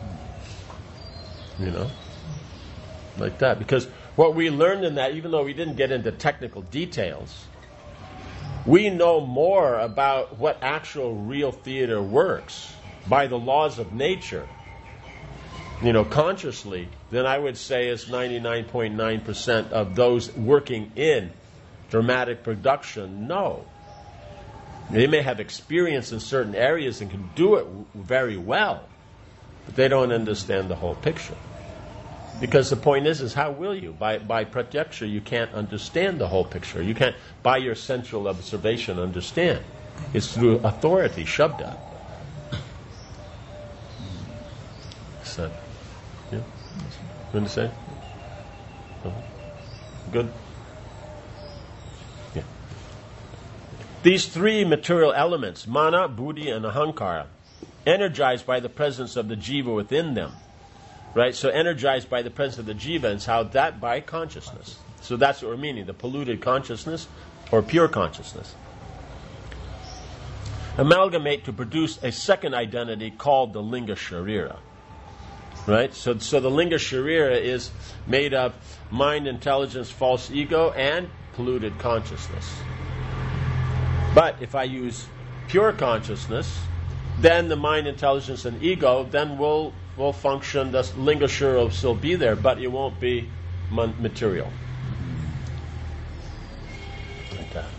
You know, like that. Because what we learned in that, even though we didn't get into technical details, we know more about what actual real theater works by the laws of nature, you know, consciously, than I would say is ninety-nine point nine percent of those working in dramatic production know. They may have experience in certain areas and can do it w- very well, but they don't understand the whole picture. Because the point is, is how will you? By by pratyaksha, you can't understand the whole picture. You can't, by your sensual observation, understand. It's through authority, shabda. So, yeah. You understand? Uh-huh. Good. Yeah. These three material elements, mana, buddhi, and ahankara, energized by the presence of the jiva within them. Right? So energized by the presence of the jiva, and how that by consciousness. So that's what we're meaning, the polluted consciousness or pure consciousness. Amalgamate to produce a second identity called the linga sharira. Right? So, so the linga sharira is made of mind, intelligence, false ego, and polluted consciousness. But if I use pure consciousness, then the mind, intelligence, and ego then will will function. The linga sharira will still be there, but it won't be mon- material. Like that.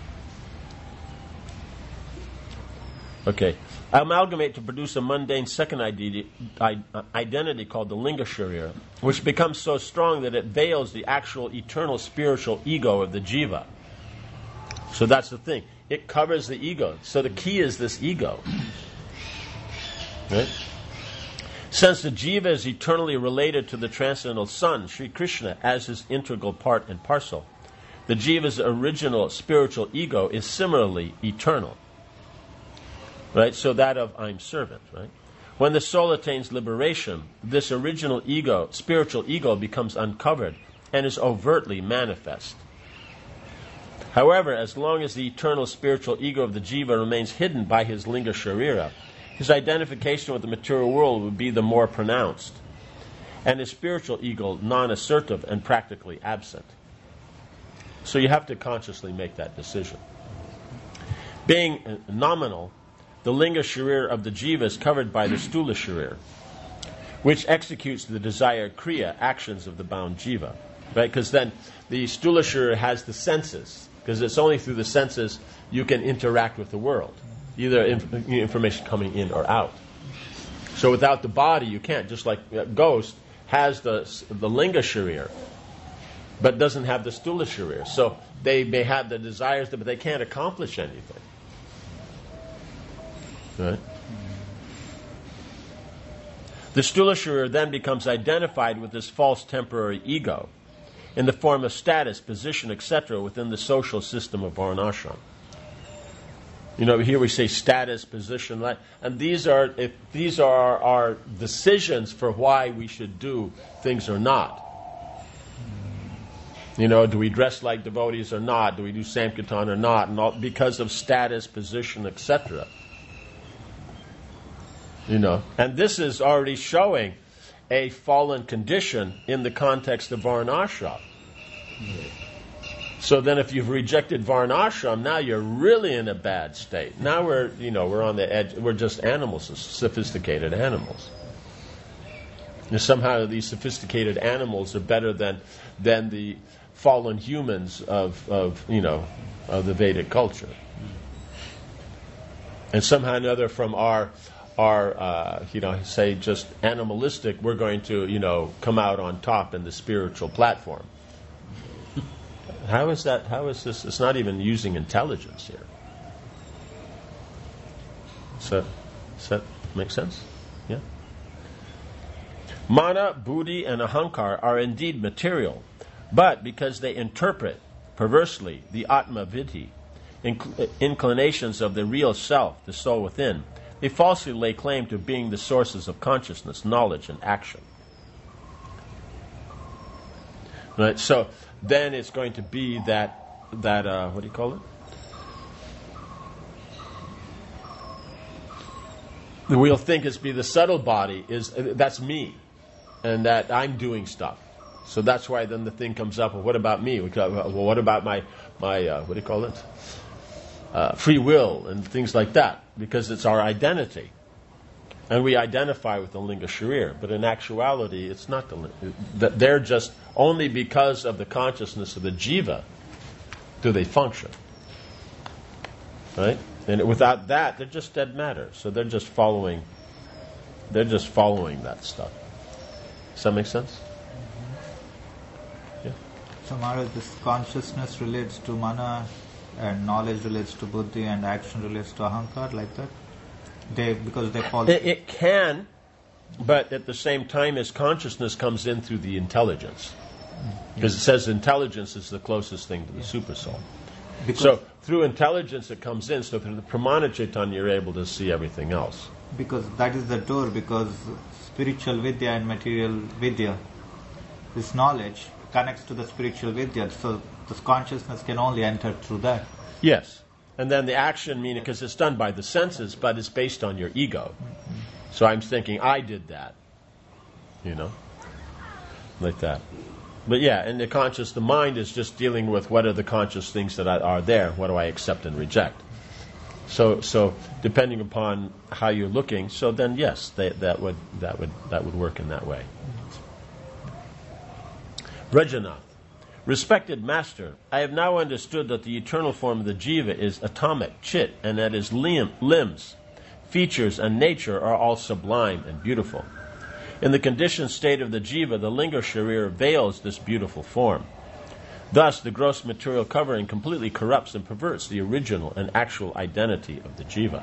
Okay. Amalgamate to produce a mundane second identity, identity called the linga sharira, which becomes so strong that it veils the actual eternal spiritual ego of the jiva. So that's the thing. It covers the ego. So the key is this ego. Right? Since the jiva is eternally related to the transcendental Son, Sri Krishna, as his integral part and parcel, the jiva's original spiritual ego is similarly eternal. Right? So that of I'm servant, right? When the soul attains liberation, this original ego, spiritual ego, becomes uncovered and is overtly manifest. However, as long as the eternal spiritual ego of the jiva remains hidden by his linga sharira, his identification with the material world would be the more pronounced, and his spiritual ego non-assertive and practically absent. So you have to consciously make that decision. Being uh, nominal, the linga sharir of the jiva is covered by the stula sharir, which executes the desired kriya, actions of the bound jiva. Right? Because then the stula sharir has the senses, because it's only through the senses you can interact with the world, either inf- information coming in or out. So without the body, you can't. Just like a ghost has the the linga sharir, but doesn't have the stula sharir. So they may have the desires, but they can't accomplish anything. Right? The stula sharir then becomes identified with this false temporary ego in the form of status, position, et cetera within the social system of varnashram. You know, here we say status, position, and these are if these are our decisions for why we should do things or not. You know, do we dress like devotees or not? Do we do Sankirtan or not? And all, because of status, position, et cetera. You know, and this is already showing a fallen condition in the context of varnashram. So then, if you've rejected varnashram, now you're really in a bad state. Now we're, you know, we're on the edge. We're just animals, sophisticated animals. And somehow these sophisticated animals are better than than the fallen humans of, of you know, of the Vedic culture. And somehow or another, from our our uh, you know, say just animalistic, we're going to, you know, come out on top in the spiritual platform. How is that? How is this? It's not even using intelligence here. Does that, does that make sense? Yeah. Mana, buddhi, and ahankar are indeed material, but because they interpret perversely the atma vidhi, inc- inclinations of the real self, the soul within, they falsely lay claim to being the sources of consciousness, knowledge, and action. Right. So then it's going to be that that uh, what do you call it? We'll think it's be the subtle body is uh, that's me, and that I'm doing stuff. So that's why then the thing comes up. Well, what about me? We call, well, what about my my uh, what do you call it? Uh, free will and things like that, because it's our identity. And we identify with the linga sharir, but in actuality, it's not the. They're just only because of the consciousness of the jiva do they function, right? And without that, they're just dead matter. So they're just following. They're just following that stuff. Does that make sense? Yeah. So, Maharaj, this consciousness relates to mana, and knowledge relates to buddhi, and action relates to ahankar, like that. They, because they fall. It, it can, but at the same time as consciousness comes in through the intelligence. Because it says intelligence is the closest thing to the super soul. Because so through intelligence it comes in, so through the pramana chaitanya you're able to see everything else. Because that is the door, because spiritual vidya and material vidya, this knowledge connects to the spiritual vidya, so this consciousness can only enter through that. Yes. And then the action, meaning, because it's done by the senses, but it's based on your ego. Mm-hmm. So I'm thinking, I did that. You know? Like that. But yeah, and the conscious, the mind is just dealing with what are the conscious things that are there, what do I accept and reject. So so depending upon how you're looking, so then yes, they, that would that would that would work in that way. Rajanath. Respected Master, I have now understood that the eternal form of the jiva is atomic, chit, and that his limb, limbs, features, and nature are all sublime and beautiful. In the conditioned state of the jiva, the linga sharir veils this beautiful form. Thus, the gross material covering completely corrupts and perverts the original and actual identity of the jiva.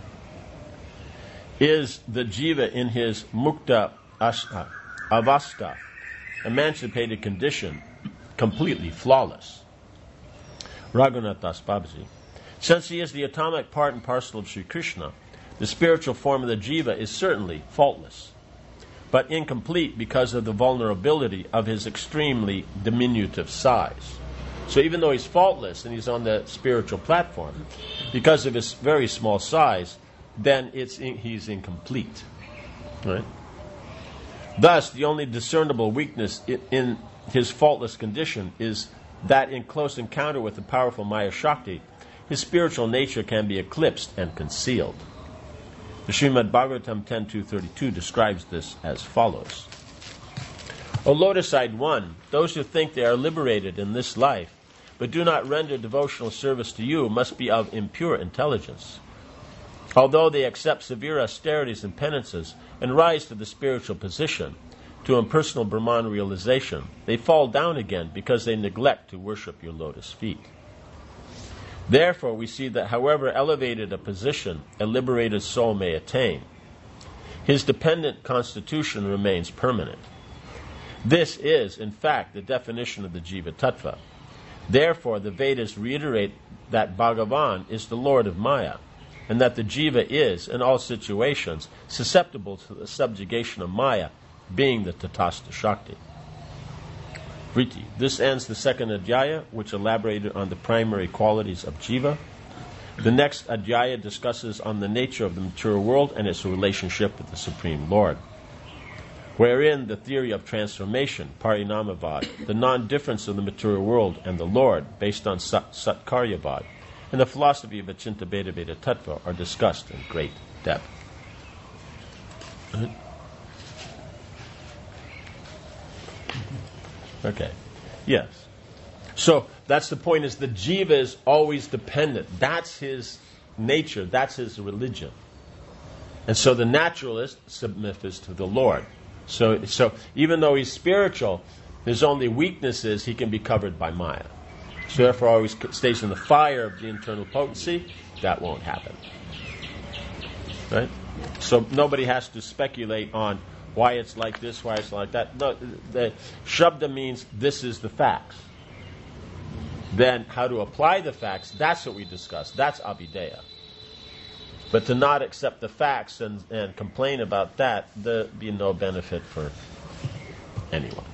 Is the jiva in his mukta asta, avastha, emancipated condition, completely flawless? Raghunath Das Babaji. Since he is the atomic part and parcel of Sri Krishna, the spiritual form of the jiva is certainly faultless, but incomplete because of the vulnerability of his extremely diminutive size. So even though he's faultless and he's on the spiritual platform, because of his very small size, then it's in, he's incomplete. Right? Thus, the only discernible weakness in, in his faultless condition is that in close encounter with the powerful Maya Shakti, his spiritual nature can be eclipsed and concealed. The Srimad Bhagavatam ten two thirty-two describes this as follows. O lotus-eyed one, those who think they are liberated in this life, but do not render devotional service to you, must be of impure intelligence. Although they accept severe austerities and penances and rise to the spiritual position, to impersonal Brahman realization, they fall down again because they neglect to worship your lotus feet. Therefore, we see that however elevated a position a liberated soul may attain, his dependent constitution remains permanent. This is, in fact, the definition of the Jiva Tattva. Therefore, the Vedas reiterate that Bhagavan is the Lord of Maya, and that the Jiva is, in all situations, susceptible to the subjugation of Maya, being the Tatastha Shakti. Vriti. This ends the second Adhyaya, which elaborated on the primary qualities of Jiva. The next Adhyaya discusses on the nature of the material world and its relationship with the Supreme Lord, wherein the theory of transformation, Parinamavad, the non-difference of the material world and the Lord, based on Sat- Satkaryavad, and the philosophy of Achinta Bheda Bheda Tattva are discussed in great depth. Okay. Yes. So that's the point, is the jiva is always dependent. That's his nature. That's his religion. And so the naturalist submits to the Lord. So, so even though he's spiritual, his only weakness is he can be covered by Maya. So therefore always stays in the fire of the internal potency. That won't happen. Right? So nobody has to speculate on why it's like this, why it's like that. No, the Shabda means this is the facts. Then how to apply the facts, that's what we discussed. That's Abhideya. But to not accept the facts and, and complain about that, there'd be no benefit for anyone.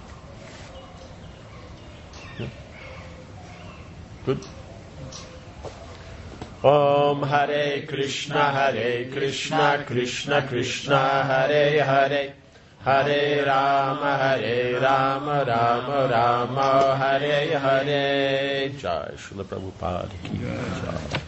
Yeah. Good? Om Hare Krishna, Hare Krishna, Krishna Krishna, Hare Hare, Hare Rama, Hare Rama, Rama Rama, Hare Hare. Jai Srila Prabhupada Ki Jai.